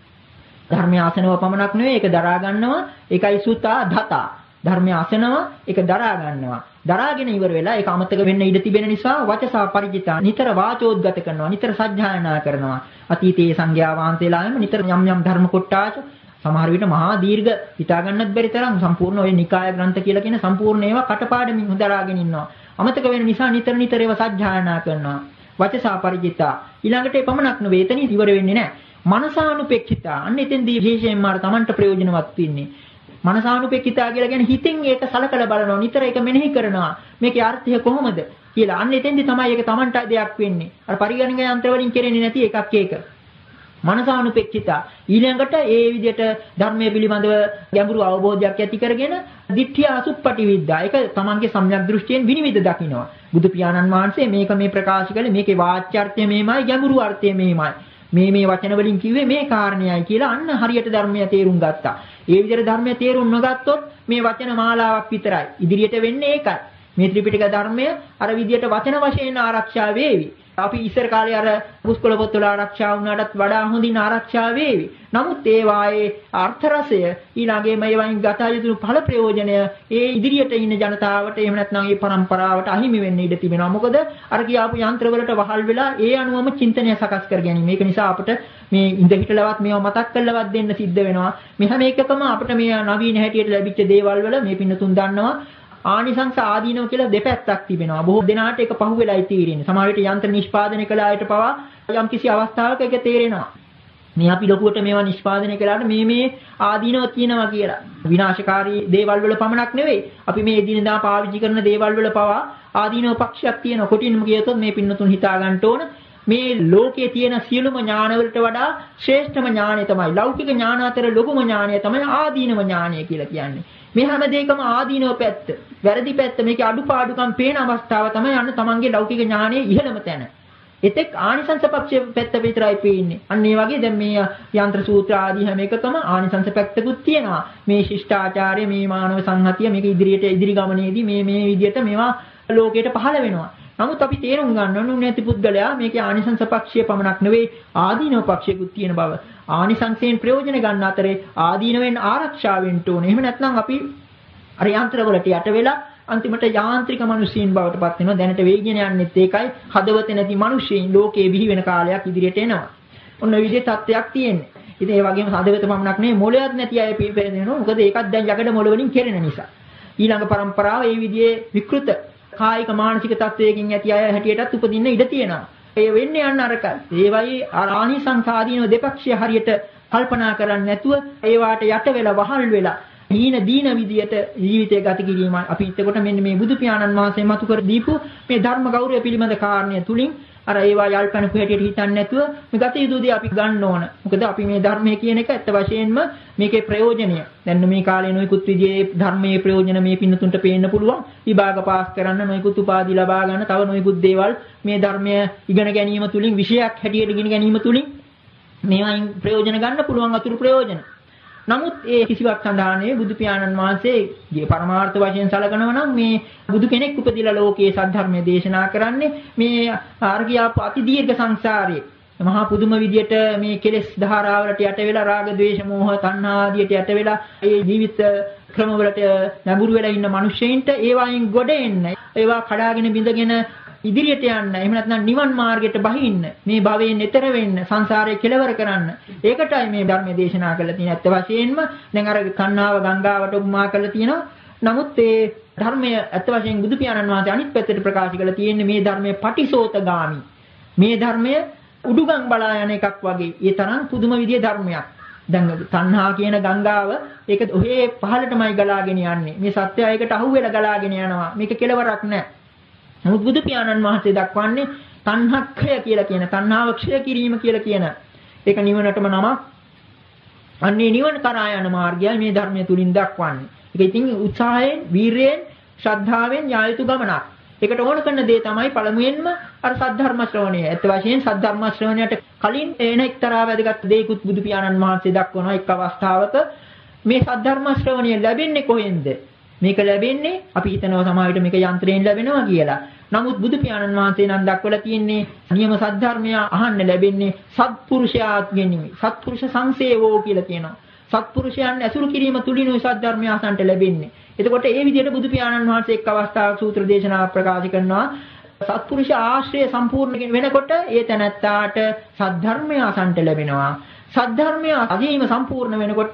[SPEAKER 2] ධර්මය අසනව පමණක් නෙවෙයි ඒක දරා ගන්නවා. ඒකයි සුතා ධතා. ධර්මය අසනවා ඒක දරා ගන්නවා. දරාගෙන ඉවර වෙලා ඒක අමතක වෙන්න ඉඩ තිබෙන නිසා වචසා පරිචිතා නිතර වාචෝද්ගත කරනවා. නිතර සජ්ජායනා කරනවා. අතීතයේ සංඝයා වහන්සේලාම නිතර යම් යම් ධර්ම කොටාච සමහර විට මහා දීර්ඝ හිතා ගන්නත් බැරි තරම් සම්පූර්ණ ඔය නිකාය ග්‍රන්ථ කියලා කියන සම්පූර්ණ ඒවා කටපාඩමින් හොදලාගෙන ඉන්නවා. අමතක වෙන නිසා නිතර නිතර ඒවා සජ්ජායනා කරනවා. වචසා පරිචිතා ඊළඟට ඒ පමණක් නෙවෙයි එතනින් ඉවර වෙන්නේ නැහැ. මනසානුපෙක්ඛිතා අන්න එතෙන්දී විශේෂයෙන්ම අර Tamanට ප්‍රයෝජනවත් වෙන්නේ. මනසානුපෙක්ඛිතා කියලා කියන්නේ හිතින් ඒක සලකලා බලනවා. නිතර ඒක මෙනෙහි කරනවා. මේකේ අර්ථය කොහොමද කියලා. අන්න එතෙන්දී තමයි ඒක Tamanට දෙයක් වෙන්නේ. අර පරිගණක යන්ත්‍ර වලින් කෙරෙන්නේ නැති එකක් ඒක. මනසානුපෙක්ඛිතා ඊළඟට ඒ විදිහට ධර්මයේ පිළිබඳව ගැඹුරු අවබෝධයක් ඇති කරගෙන දිට්ඨිය අසුප්පටිවිද්දා ඒක තමන්ගේ සම්‍යක් දෘෂ්ටියෙන් විනිවිද දකින්නවා. බුදු පියාණන් වහන්සේ මේක මේ ප්‍රකාශ කළේ මේකේ වාච්‍යාර්ථය මෙහෙමයි ගැඹුරු අර්ථය මෙහෙමයි. මේ වචන වලින් කිව්වේ මේ කාරණයයි කියලා අන්න හරියට ධර්මය තේරුම් ගත්තා. ඒ විදිහට ධර්මය තේරුම් නොගත්තොත් මේ වචන මාලාවක් විතරයි. ඉදිරියට වෙන්නේ ඒකයි. මේ ත්‍රිපිටක ධර්මය අර විදිහට වචන වශයෙන් ආරක්ෂා වේවි. අපි ඉස්සර කාලේ අර පුස්කොළ පොත්වල ආරක්ෂා වුණාටත් වඩා හොඳින් ආරක්ෂා වේවි. නමුත් ඒ වායේ අර්ථ රසය ඊළඟේම ඒවයින් ගත යුතු ඵල ප්‍රයෝජනය ඒ ඉදිරියට ඉන්න ජනතාවට එහෙම නැත්නම් ඒ પરම්පරාවට අහිමි වෙන්න ඉඩ තිබෙනවා. මොකද අර කියාපු යන්ත්‍රවලට වහල් වෙලා ඒ අනුවම චින්තනය සකස් කර ගැනීම. ඒක නිසා අපිට මේ ඉඳ හිටලවත් මේවා මතක් කරලවත් දෙන්න සිද්ධ වෙනවා. මේ හැම එකකම අපිට මේ නවීන හැටියට ලැබිච්ච දේවල් වල මේ පින්නතුන් දන්නවා ආනිසංස ආදීනව කියලා දෙපැත්තක් තිබෙනවා. බොහෝ දෙනාට ඒක පහුවෙලායි තීරෙන්නේ. සමහර විට යන්ත්‍ර නිෂ්පාදනය කළ අයට පවා යම් කිසි අවස්ථාවක ඒක තේරෙනවා. මේ අපි ලොකුවට මේවා නිෂ්පාදනය කළාට මේ ආදීනව තියෙනවා කියලා. විනාශකාරී දේවල් වල පමණක් නෙවෙයි. අපි මේ එදිනෙදා පාවිච්චි කරන දේවල් වල පවා ආදීනව පක්ෂයක් තියෙනවා. කොටින්ම කියතොත් මේ පින්නතුන් හිතා ගන්න ඕන මේ ලෝකයේ තියෙන සියලුම ඥාන වලට වඩා ශ්‍රේෂ්ඨම ඥානය තමයි ලෞකික ඥාන අතර ලොකුම ඥානය තමයි ආදීනව ඥානය කියලා කියන්නේ. මේ හැම දෙයකම ආදීනව පැත්ත, වැරදි පැත්ත මේකේ අඩුපාඩුකම් පේන අවස්ථාව තමයි අන්න තමන්ගේ ලෞකික ඥානයේ ඉහළම තැන. එතෙක් ආනිසංස පක්ෂයේ පැත්ත විතරයි පේන්නේ. අන්න ඒ වගේ දැන් මේ යන්ත්‍ර සූත්‍ර ආදී හැම එකකම ආනිසංස පැත්තකුත් තියෙනවා. මේ ශිෂ්ටාචාරය, මේ මානව සංහතිය මේක ඉදිරියට ඉදිරි ගමනේදී මේ විදිහට මේවා ලෝකයට පහළ වෙනවා. නමුත් අපි තේරුම් ගන්න ඕන නැති පුද්ගලයා මේකේ ආනිසංස පක්ෂය පමණක් නෙවෙයි ආදීනව පක්ෂයකුත් තියෙන බව. ආනිසංසයෙන් ප්‍රයෝජන ගන්න අතරේ ආදීනවෙන් ආරක්ෂා වෙන්න ඕනේ. එහෙම නැත්නම් අපි අර යන්ත්‍රවලට යට වෙලා අන්තිමට යාන්ත්‍රික මිනිස්සුන් බවට පත් වෙනවා. දැනට වේගයෙන් යන්නෙත් ඒකයි. හදවත නැති මිනිස්සුන් ලෝකේ බිහි වෙන කාලයක් ඉදිරියට එනවා. ඔන්න ඔය විදිහේ තත්ත්වයක් තියෙන්නේ. ඉතින් ඒ වගේම හදවත පමණක් නෙවෙයි මොළයක් නැති අය පිළිපෙරෙනවා. මොකද ඒකත් දැන් යකඩ මොළ වලින් කෙරෙන නිසා. ඊළඟ પરම්පරාව මේ විදිහේ විකෘත කායික මානසික තත්වයකින් ඇති අය හැටියටත් උපදින්න ඉඩ තියෙනවා. ඒ වෙන්නේ යන්න අරකයි. ඒ වගේ ආනිසංසාදීනව දෙපක්ෂය හරියට කල්පනා කරන්නේ නැතුව ඒවාට යට වෙලා වහල් වෙලා දීන විදියට ජීවිතය ගත කිරීම අපි එතකොට මෙන්න මේ බුදු පියාණන් වහන්සේ මතු කර දීපු මේ ධර්ම ගෞරවය පිළිබඳ කාරණය තුලින් අර ඒවා යල්පැනපු හැටියට හිතන්නේ නැතුව මේ ගත යුතු දේ අපි ගන්න ඕන. මොකද අපි මේ ධර්මයේ කියන එක ඇත්ත වශයෙන්ම මේකේ ප්‍රයෝජනය. දැන් මේ කාලේ නොයිකුත් විදිහේ ධර්මයේ ප්‍රයෝජන මේ පින්නතුන්ට පේන්න පුළුවන්. විභාග පාස් කරන්න නොයිකුත් උපාධි ලබා ගන්න තව නොයිකුත් දේවල් මේ ධර්මය ඉගෙන ගැනීම තුලින් විෂයක් හැටියට ඉගෙන ගැනීම තුලින් මේවායින් ප්‍රයෝජන ගන්න පුළුවන් අතුරු ප්‍රයෝජන. නමුත් ඒ කිසිවක් සඳහානේ බුදු පියාණන් වහන්සේගේ පරමාර්ථ වශයෙන් සලකනවා නම් මේ බුදු කෙනෙක් උපදිලා ලෝකයේ සද්ධර්මයේ දේශනා කරන්නේ මේ ආර්ගියා අති දීර්ඝ සංසාරයේ මහා පුදුම විදියට මේ කෙලෙස් ධාරාවලට යට වෙලා රාග ද්වේෂ මෝහ තණ්හා ආදියට යට වෙලා ඒ ජීවිත ක්‍රමවලට නැඹුරු වෙලා ඉන්න මිනිස්සෙයින්ට ඒවායින් ගොඩ එන්න ඒවා කඩාගෙන බිඳගෙන ඉදිරියට යන්න එහෙම නැත්නම් නිවන් මාර්ගයට බහින්න මේ භවයෙන් එතර වෙන්න සංසාරේ කෙලවර කරන්න ඒකටයි මේ ධර්මයේ දේශනා කරලා තියෙන ඇත්ත වශයෙන්ම දැන් අර කන්නාව ගංගාවට උපමා කරලා තියෙනවා නමුත් ඒ ධර්මය ඇත්ත වශයෙන් බුදු පියාණන් වහන්සේ අනිත් පැත්තට ප්‍රකාශ කරලා තියෙන්නේ මේ ධර්මයේ පටිසෝතගාමි මේ ධර්මය උඩුගම් බලා යන එකක් වගේ ඒ තරම් පුදුම විදියේ ධර්මයක් දැන් තණ්හා කියන ගංගාව ඒක ඔහේ පහළටමයි ගලාගෙන යන්නේ මේ සත්‍යයකට අහු වෙලා ගලාගෙන යනවා මේක කෙලවරක් නැහැ නමුත් බුදු පියාණන් වහන්සේ දක්වන්නේ තණ්හක්ඛය කියලා කියන තණ්හාව ක්ෂය කිරීම කියලා කියන ඒක නිවනටම නමක්. අන්නේ නිවන කරා යන මාර්ගයයි මේ ධර්මයේ තුලින් දක්වන්නේ. ඒක ඉතින් උත්සාහයෙන්, වීරයෙන්, ශ්‍රද්ධාවෙන් යා යුතු ගමනක්. ඒකට ඕන කරන දේ තමයි පළමුවෙන්ම අර සද්ධර්ම ශ්‍රවණය. ඇත්ත වශයෙන් සද්ධර්ම ශ්‍රවණයට කලින් එන එක්තරා වැදගත් දෙයකුත් බුදු පියාණන් වහන්සේ දක්වනවා එක් අවස්ථාවක මේ සද්ධර්ම ශ්‍රවණය ලැබෙන්නේ කොහෙන්ද? මේක ලැබෙන්නේ අපි හිතනවා සමාජයට මේක යන්ත්‍රයෙන් ලැබෙනවා කියලා. නමුත් බුදු පියාණන් වහන්සේ නම් දක්වලා තියෙන්නේ නියම සද්ධර්මය අහන්න ලැබෙන්නේ සත්පුරුෂයාගෙන් නෙමෙයි. සත්පුරුෂ සංසේවෝ කියලා කියනවා. සත්පුරුෂයන් ඇසුරු කිරීම තුලිනුයි සද්ධර්මය අසන්නට ලැබෙන්නේ. එතකොට ඒ විදිහට බුදු පියාණන් වහන්සේ එක් අවස්ථාවක සූත්‍ර දේශනාවක් ප්‍රකාශ කරනවා. සත්පුරුෂ ආශ්‍රය සම්පූර්ණ වෙනකොට ඒ තැනැත්තාට සද්ධර්මය අසන්නට ලැබෙනවා. සද්ධර්මය අදීම සම්පූර්ණ වෙනකොට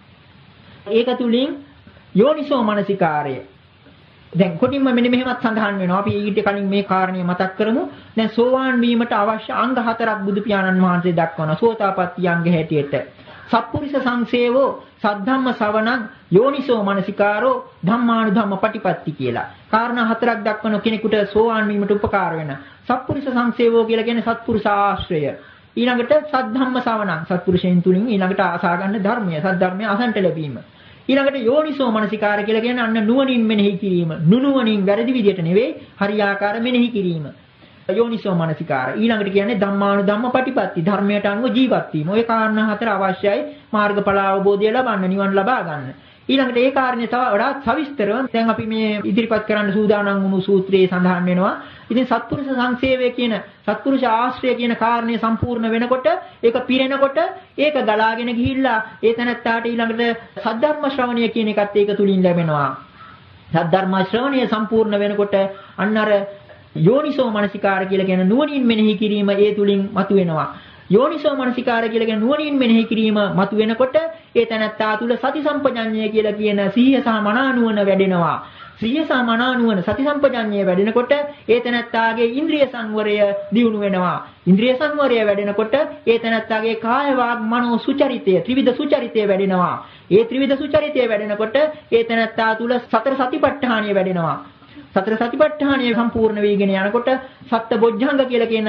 [SPEAKER 2] ඒක තුලින් යෝනිසෝ මනසිකාරය දැන් කොටින්ම මෙන්න මෙහෙමත් සඳහන් වෙනවා අපි ඊට කලින් මේ කාරණේ මතක් කරමු දැන් සෝවාන් වීමට අවශ්‍ය අංග 4ක් බුදු පියාණන් වහන්සේ දක්වනවා සෝතාපට්ටි අංග හැටියට සත්පුරුෂ සංසේවෝ සද්ධම්ම ශ්‍රවණං යෝනිසෝ මනසිකාරෝ ධම්මානුධම්ම පටිපත්ති කියලා කාරණා 4ක් දක්වන කෙනෙකුට සෝවාන් වීමට උපකාර වෙන සත්පුරුෂ සංසේවෝ කියලා කියන්නේ සත්පුරුෂ ආශ්‍රය ඊළඟට සද්ධම්ම ශ්‍රවණං සත්පුරුෂයන් තුලින් ඊළඟට ආසා ගන්න ධර්මය සද්ධර්මය අසන්ට ලැබීම ඊළඟට යෝනිසෝ මනසිකාර කියලා කියන්නේ අන්න නුවණින් මෙනෙහි කිරීම. නුනුවණින් වැරදි විදියට නෙවෙයි හරියාකාර මෙනෙහි කිරීම. යෝනිසෝ මනසිකාර. ඊළඟට කියන්නේ ධම්මානුධම්ම පටිපත්ති. ධර්මයට අනුව ජීවත් වීම. ඔය කාරණා 4 අවශ්‍යයි මාර්ගඵල අවබෝධය ලබන්න නිවන් ලබා ගන්න. ඊළඟට ඒ කාරණේ තව වඩා සවිස්තරව දැන් අපි මේ ඉදිරිපත් කරන්න සූදානම් වුණු සූත්‍රයේ සඳහන් වෙනවා. ඉතින් සත්පුරුෂ සංසේවය කියන සත්පුරුෂ ආශ්‍රය කියන කාරණේ සම්පූර්ණ වෙනකොට ඒක පිරෙනකොට ඒක ගලාගෙන ගිහිල්ලා ඒ තැනත්තාට ඊළඟට සද්ධර්ම ශ්‍රවණය කියන එකත් ඒක තුලින් ලැබෙනවා. සද්ධර්ම ශ්‍රවණය සම්පූර්ණ වෙනකොට අන්න අර යෝනිසෝ මනසිකාර කියලා කියන නුවණින් මෙනෙහි කිරීම ඒ තුලින් මතුවෙනවා. යෝනිසෝ මනසිකාර කියලා කියන නුවණින් මෙනෙහි කිරීම මතු වෙනකොට ඒ තැනත්තා තුල සති සම්පජඤ්ඤය කියලා කියන සිහිය සහ මනානුවණ වැඩෙනවා. සිහිය සහ මනානුවණ සති සම්පජඤ්ඤය වැඩෙනකොට ඒ තැනත්තාගේ ඉන්ද්‍රිය සංවරය දියුණු වෙනවා. ඉන්ද්‍රිය සංවරය වැඩෙනකොට ඒ තැනත්තාගේ කාය වාග් මනෝ සුචරිතය ත්‍රිවිධ සුචරිතය වැඩෙනවා. ඒ ත්‍රිවිධ සුචරිතය වැඩෙනකොට ඒ තැනත්තා තුල සතර සතිපට්ඨානිය වැඩෙනවා. සතර සතිපට්ඨානිය සම්පූර්ණ වීගෙන යනකොට සත්ත බොජ්ජංග කියලා කියන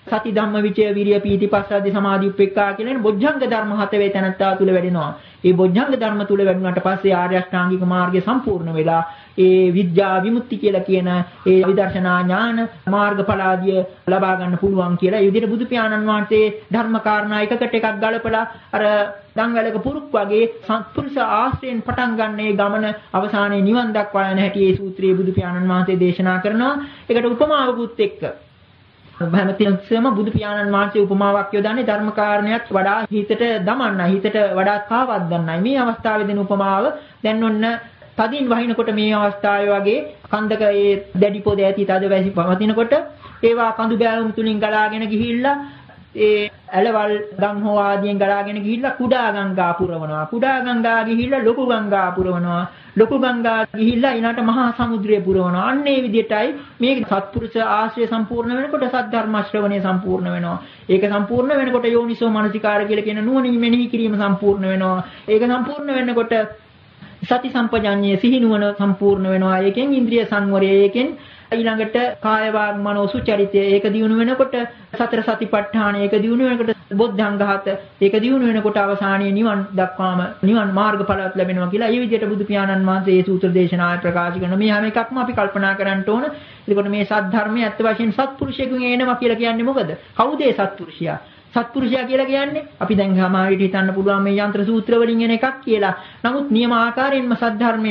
[SPEAKER 2] සති ධම්ම විචය විරිය පීති පස්සද්ධි සමාධි උපේක්ඛා කියන බොජ්ජංග ධර්ම 7 වේ තනත්තා තුල වැඩෙනවා. මේ බොජ්ජංග ධර්ම තුල වැඩුණාට පස්සේ ආර්ය අෂ්ටාංගික මාර්ගය සම්පූර්ණ වෙලා ඒ විද්‍යා විමුක්ති කියලා කියන ඒ විදර්ශනා ඥාන මාර්ගඵල ආදිය ලබා ගන්න පුළුවන් කියලා. ඒ විදිහට බුදු පියාණන් වහන්සේ ධර්ම කාරණා එකකට එකක් ගලපලා අර දංගලක පුරුක් වගේ සත්පුරුෂ ආශ්‍රයෙන් පටන් ගන්න මේ ගමන අවසානයේ නිවන් දක්වා යන හැටි මේ සූත්‍රයේ බුදු පියාණන් වහන්සේ දේශනා කරනවා. ඒකට උපමාවකුත් එක්ක හැමතිස්සෙම බුදු පියාණන් වහන්සේ උපමාවක් යොදන්නේ ධර්ම කාරණයක් වඩා හිතට දමන්නයි, හිතට වඩා කාවක් ගන්නයි. මේ අවස්ථාවේ දෙන උපමාව දැන් ඔන්න තදින් වහිනකොට මේ අවස්ථාවේ වගේ කන්දක ඒ දැඩි පොද ඇති තද වැසි පවතිනකොට ඒවා කඳු බෑවුම් තුලින් ගලාගෙන ගිහිල්ලා ඒ ඇලවල් ගම් හෝ ආදියෙන් ගලාගෙන ගිහිල්ලා කුඩා ගංගා පුරවනවා. කුඩා ගංගා ගිහිල්ලා ලොකු ගංගා පුරවනවා. ලොකු ගංගා ගිහිල්ලා ඊළාට මහා සමුද්‍රය පුරවනවා. අන්න ඒ විදිහටයි මේ සත්පුරුෂ ආශ්‍රය සම්පූර්ණ වෙනකොට සද්ධර්ම ශ්‍රවණය සම්පූර්ණ වෙනවා. ඒක සම්පූර්ණ වෙනකොට යෝනිසෝ මනසිකාර කියලා කියන නුවණින් මෙනෙහි කිරීම සම්පූර්ණ වෙනවා. ඒක සම්පූර්ණ වෙනකොට සති සම්පජාඤ්ඤය සිහි නුවණ සම්පූර්ණ වෙනවා. ඒකෙන් ඉන්ද්‍රිය සංවරය, ඒකෙන් ඊළඟට කාය වාග් මනෝ සුචරිතය, ඒක දියුණු වෙනකොට සතර සතිපට්ඨාන, ඒක දියුණු වෙනකොට බොද්ධංගහත, ඒක දියුණු වෙනකොට අවසානයේ නිවන් දක්වාම නිවන් මාර්ගඵලات ලැබෙනවා කියලා. මේ විදිහට බුදු පියාණන් වහන්සේ මේ සූත්‍ර දේශනාවේ ප්‍රකාශ කරන මේ හැම එකක්ම අපි කල්පනා කරන්න ඕන. එතකොට මේ සත්‍ය ධර්මයේ ඇත්ත වශයෙන් සත්පුරුෂයෙකුන් එනවා කියලා කියන්නේ මොකද? කවුද ඒ සත්පුරුෂයා? සත්පුරුෂයා කියලා කියන්නේ අපි දැන් සමාවිත හිතන්න පුළුවන් මේ යන්ත්‍ර සූත්‍ර වලින් එන එකක් කියලා. නමුත් නියම ආකාරයෙන්ම සද්ධර්මය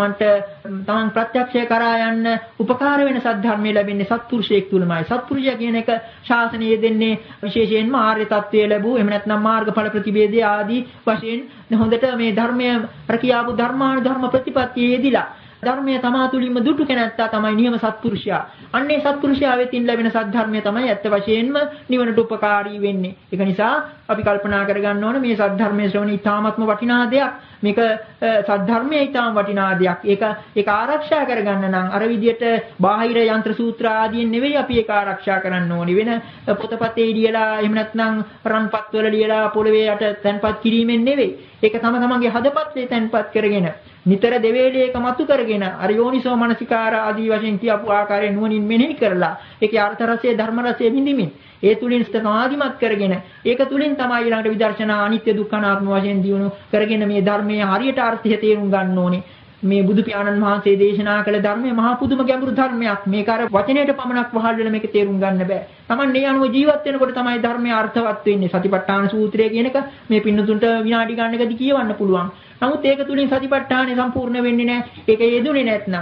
[SPEAKER 2] තමන් ප්‍රත්‍යක්ෂය කරා යන්න උපකාර වෙන සද්ධර්මය ලැබෙන්නේ සත්පුරුෂයෙක් තුලමයි. සත්පුරුෂයා කියන එක ශාසනයේ දෙන්නේ විශේෂයෙන්ම ආර්ය තත්වයේ ලැබූ එහෙම නැත්නම් මාර්ගඵල ප්‍රතිවේදයේ ආදී වශයෙන් හොඳට මේ ධර්මය රකියාපු ධර්මානුධර්ම ප්‍රතිපත්තියේ යෙදිලා ධර්මය තමා තුලින්ම දුටු කෙනාත්තා තමයි නියම සත්පුරුෂයා. අන්නේ සත්පුරුෂයා වෙතින් ලැබෙන සද්ධර්මය තමයි ඇත්ත වශයෙන්ම නිවනට උපකාරී වෙන්නේ. ඒක නිසා අපි කල්පනා කරගන්න ඕන මේ සද්ධර්මයේ ශ්‍රවණය ඉතාමත්ම වටිනා දෙයක්. මේක සද්ධර්මයේ ඉතාම වටිනා දෙයක්. ඒක ආරක්ෂා කරගන්න නම් අර විදියට බාහිර යන්ත්‍ර සූත්‍ර ආදීන් නෙවෙයි අපි ඒක ආරක්ෂා කරන්න ඕනි. වෙන පොතපතේ ලියලා එහෙම නැත්නම් රන්පත් වල ලියලා පොළවේ යට තැන්පත් කිරීමෙන් නෙවෙයි. ඒක තම තමන්ගේ හදපත්ේ තැන්පත් කරගෙන නිතර දෙවේලේ එක මතු කරගෙන අර යෝනිසෝ මනසිකාර ආදී වශයෙන් කියපු ආකාරයෙන් නුවණින් මෙනෙහි කරලා ඒකේ අර්ථ රසය ධර්ම රසය විඳිමින් ඒ තුලින් සමාධිමත් කරගෙන ඒක තුලින් තමයි ඊළඟට විදර්ශනා අනිත්‍ය දුක්ඛ අනාත්ම වශයෙන් දියුණු කරගෙන මේ ධර්මයේ හරියට අර්ථය තේරුම් ගන්න ඕනේ. මේ බුදු පියාණන් වහන්සේ දේශනා කළ ධර්මයේ මහා පුදුම ගැඹුරු ධර්මයක්. මේක අර වචනයට පමණක් වහල් වෙලා මේක තේරුම් ගන්න බෑ. Taman මේ අනුව ජීවත් වෙනකොට තමයි ධර්මයේ අර්ථවත් වෙන්නේ. සතිපට්ඨාන සූත්‍රය කියන එක මේ පින්නතුන්ට විනාඩි ගන්නකදී කියවන්න පුළුවන්. නමුත් ඒක තුලින් සතිපට්ඨානෙ සම්පූර්ණ වෙන්නේ නැහැ. ඒක යෙදුනේ නැත්නම්.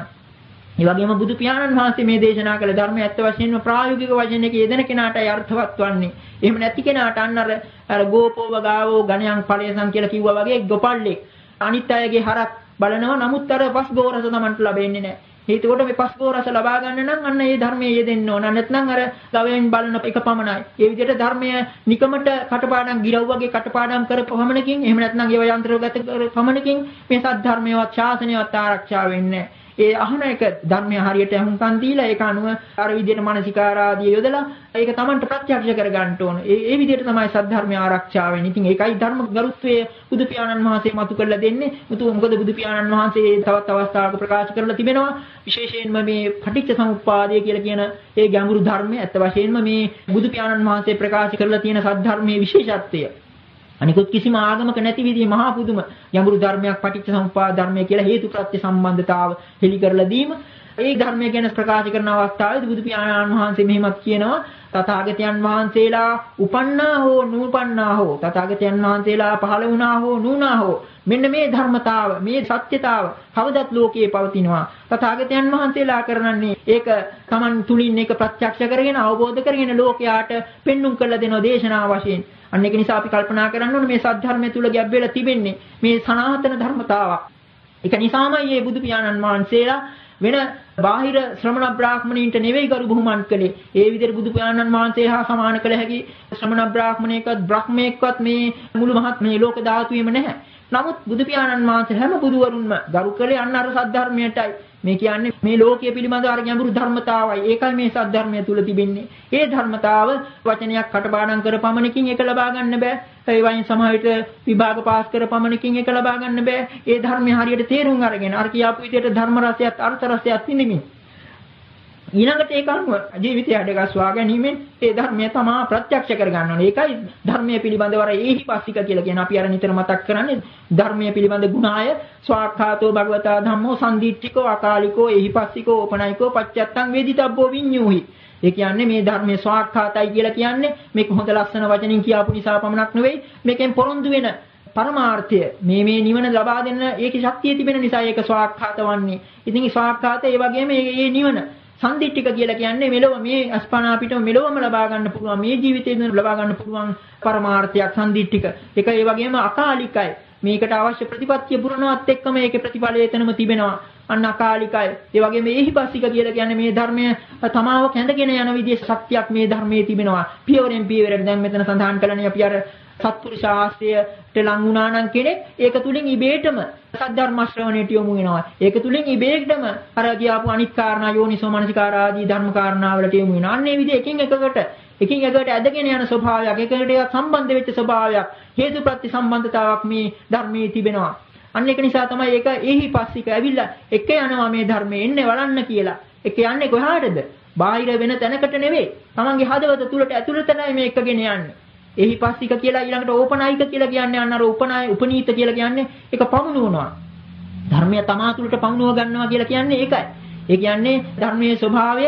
[SPEAKER 2] ඒ වගේම බුදු පියාණන් වහන්සේ මේ දේශනා කළ ධර්මයේ ඇත්ත වශයෙන්ම ප්‍රායෝගික වශයෙන් එක යෙදෙන කෙනාටයි අර්ථවත් වන්නේ. එහෙම නැති කෙනාට අන්න අර ගෝපෝව ගාවෝ ගණයන් ඵලයන් කියලා කිව්වා වගේ ගොපල්ලෙක් අනිත් අයගේ හරක් බලනවා. නමුත් අර පස්ගෝරස තමන්ට ලැබෙන්නේ නැහැ. ඒකෝට මේ පස්ගෝරස ලබා ගන්න නම් අන්න ඒ ධර්මයේ යෙදෙන්න ඕන. නැත්නම් අර ගවයෙන් බලන එක පමණයි. ඒ විදිහට ධර්මය නිකමට කටපාඩම් ගිරව් වගේ කටපාඩම් කරපමණකින් එහෙම නැත්නම් ඒව යන්ත්‍රගත කරපමණකින් මේ සත්‍ය ධර්මයවත් ශාසනයවත් ආරක්ෂා වෙන්නේ නැහැ. ඒ අහන එක ධර්මය හරියට අහුම්කම් දීලා ඒක අනුව අර විදිහට මානසිකාර ආදී යොදලා ඒක Tamanට ප්‍රත්‍යක්ෂ කර ගන්න ඕන. ඒ විදිහට තමයි සද්ධර්මය ආරක්ෂා වෙන්නේ. ඉතින් ඒකයි ධර්ම ගරුත්වයේ බුදු පියාණන් වහන්සේ මතු කරලා දෙන්නේ. මොකද බුදු පියාණන් වහන්සේ තවත් අවස්ථාවක ප්‍රකාශ කරලා තිබෙනවා විශේෂයෙන්ම මේ පටිච්ච සමුප්පාදය කියලා කියන ඒ ගැඹුරු ධර්මය ඇත්ත වශයෙන්ම මේ බුදු පියාණන් වහන්සේ ප්‍රකාශ කරලා තියෙන සද්ධර්මයේ විශේෂත්වය. අනිකුත් කිසිම ආගමක නැති විදිහේ මහා පුදුම ගැඹුරු ධර්මයක් පටිච්ච සමුප්පාද ධර්මය කියලා හේතු ප්‍රත්‍ය සම්බන්ධතාව හෙළි කරලා දීම. ඒ ධර්මය ගැන ප්‍රකාශ කරන අවස්ථාවේදී බුදු පියාණන් වහන්සේ මෙහිමත් කියනවා තථාගතයන් වහන්සේලා උපන්නා හෝ නූපන්නා හෝ තථාගතයන් වහන්සේලා පහළ වුණා හෝ නුණා හෝ මෙන්න මේ ධර්මතාව මේ සත්‍යතාව කවදත් ලෝකයේ පවතිනවා. තථාගතයන් වහන්සේලා කරන්නේ ඒක Taman තුලින් ඒක ප්‍රත්‍යක්ෂ කරගෙන අවබෝධ කරගෙන ලෝකයාට පෙන්눔 කළ දෙන දේශනා වශයෙන්. අන්න ඒක නිසා අපි කල්පනා කරන්න ඕනේ මේ සද්ධර්මය තුල ගැබ් වෙලා තිබෙන්නේ මේ සනාතන ධර්මතාවක්. ඒක නිසාමයි මේ බුදු පියාණන් වහන්සේලා වෙන බාහිර ශ්‍රමණ බ්‍රාහ්මණයින්ට නෙවෙයි ගරු බුහුමන් කළේ. ඒ විදිහට බුදු පියාණන් වහන්සේ හා සමාන කළ හැකි ශ්‍රමණ බ්‍රාහ්මණයෙක්වත් බ්‍රහ්මයෙක්වත් මේ මුළු මහත් මේ ලෝක ධාතුවේම නැහැ. නමුත් බුදු පියාණන් වහන්සේ හැම බුදුවරුන්ම ගරු කළේ අන්න අර සද්ධර්මයටයි. මේ කියන්නේ මේ ලෝකයේ පිළිබඳ අර ගැඹුරු ධර්මතාවයි. ඒකයි මේ සද්ධර්මය තුල තිබෙන්නේ. ඒ ධර්මතාව වචනයක් කටපාඩම් කර පමණකින් ඒක ලබා ගන්න බෑ. ඒ වයින් සමාහිත විභාග පාස් කර පමණකින් ඒක ලබා ගන්න බෑ. ඒ ධර්මය හරියට තේරුම් අරගෙන අර කියාපු විදිහට ධර්ම රසයත් අර්ථ රසයත් විඳින්න. ඊළඟට ඒක අනුව ජීවිතය හැඩගස්වා ගැනීමෙන් ඒ ධර්මය තමා ප්‍රත්‍යක්ෂ කර ගන්න ඕනේ. ඒකයි ධර්මයේ පිළිබඳව අර ඒහිපස්සික කියලා කියන අපි අර නිතර මතක් කරන්නේ ධර්මයේ පිළිබඳ ගුණාය ස්වාක්ඛාතෝ භගවතා ධම්මෝ සම්දිට්ඨිකෝ අකාලිකෝ ඒහිපස්සිකෝ ඕපනයිකෝ පච්චත්තං වේදිතබ්බෝ විඤ්ඤූහි. ඒ කියන්නේ මේ ධර්මයේ ස්වාක්ඛාතයි කියලා කියන්නේ මේක හොඳ ලස්සන වචනින් කියපු නිසා පමණක් නෙවෙයි මේකෙන් පොරොන්දු වෙන පරමාර්ථය මේ නිවන ලබා දෙන්න ඒකේ ශක්තිය තිබෙන නිසා ඒක ස්වාක්ඛාත වන්නේ. ඉතින් ස්වාක්ඛාත ඒ වගේම මේ නිවන සම්දිට්ඨික කියලා කියන්නේ මෙලොව මේ අස්පනා පිටම මෙලොවම ලබා ගන්න පුළුවන් මේ ජීවිතේදී ලබා ගන්න පුළුවන් පරමාර්ථයක් සම්දිට්ඨික. ඒක ඒ වගේම අකාලිකයි. මේකට අවශ්‍ය ප්‍රතිපත්තිය පුරනවත් එක්කම ඒකේ ප්‍රතිඵලය එතනම තිබෙනවා. අන්න අකාලිකයි. ඒ වගේම ඒහිපස්සික කියලා කියන්නේ මේ ධර්මය තමාව කැඳගෙන යන විදිහේ ශක්තියක් මේ ධර්මයේ තිබෙනවා. පියවරෙන් පියවරට දැන් මෙතන සඳහන් කළනේ අපි අර සත්පුරුෂ ආශ්‍රයයට ලං වුණා නම් කෙනෙක් ඒක තුලින් ඉබේටම සද්ධර්ම ශ්‍රවණයට යොමු වෙනවා. ඒක තුලින් ඉබේටම අර කියාපු අනිත් කාරණා යෝනිසෝ මනසිකාර ආදී ධර්ම කාරණාවලට යොමු වෙනවා. අන්න ඒ විදිහ එකින් එකකට ඇදගෙන යන ස්වභාවයක්, එකකට සම්බන්ධ වෙච්ච ස්වභාවයක්, හේතුප්‍රත්‍ය සම්බන්ධතාවක් මේ ධර්මයේ තිබෙනවා. අන්න ඒක නිසා තමයි ඒක ඒහිපස්සික ඇවිල්ලා එක යනවා මේ ධර්මයේ එන්නේ වළන්න කියලා. ඒක යන්නේ කොහාටද? බාහිර වෙන තැනකට නෙවෙයි. තමන්ගේ හදවත තුලට ඇතුළතයි මේ එකගෙන යන්නේ. ඒහිපස්සික කියලා ඊළඟට ඕපනායික කියලා කියන්නේ අන්න අර උපනීත කියලා කියන්නේ ඒක පමුණුවනවා. ධර්මය තමා තුළට පමුණුව ගන්නවා කියලා කියන්නේ ඒකයි. ඒ කියන්නේ ධර්මයේ ස්වභාවය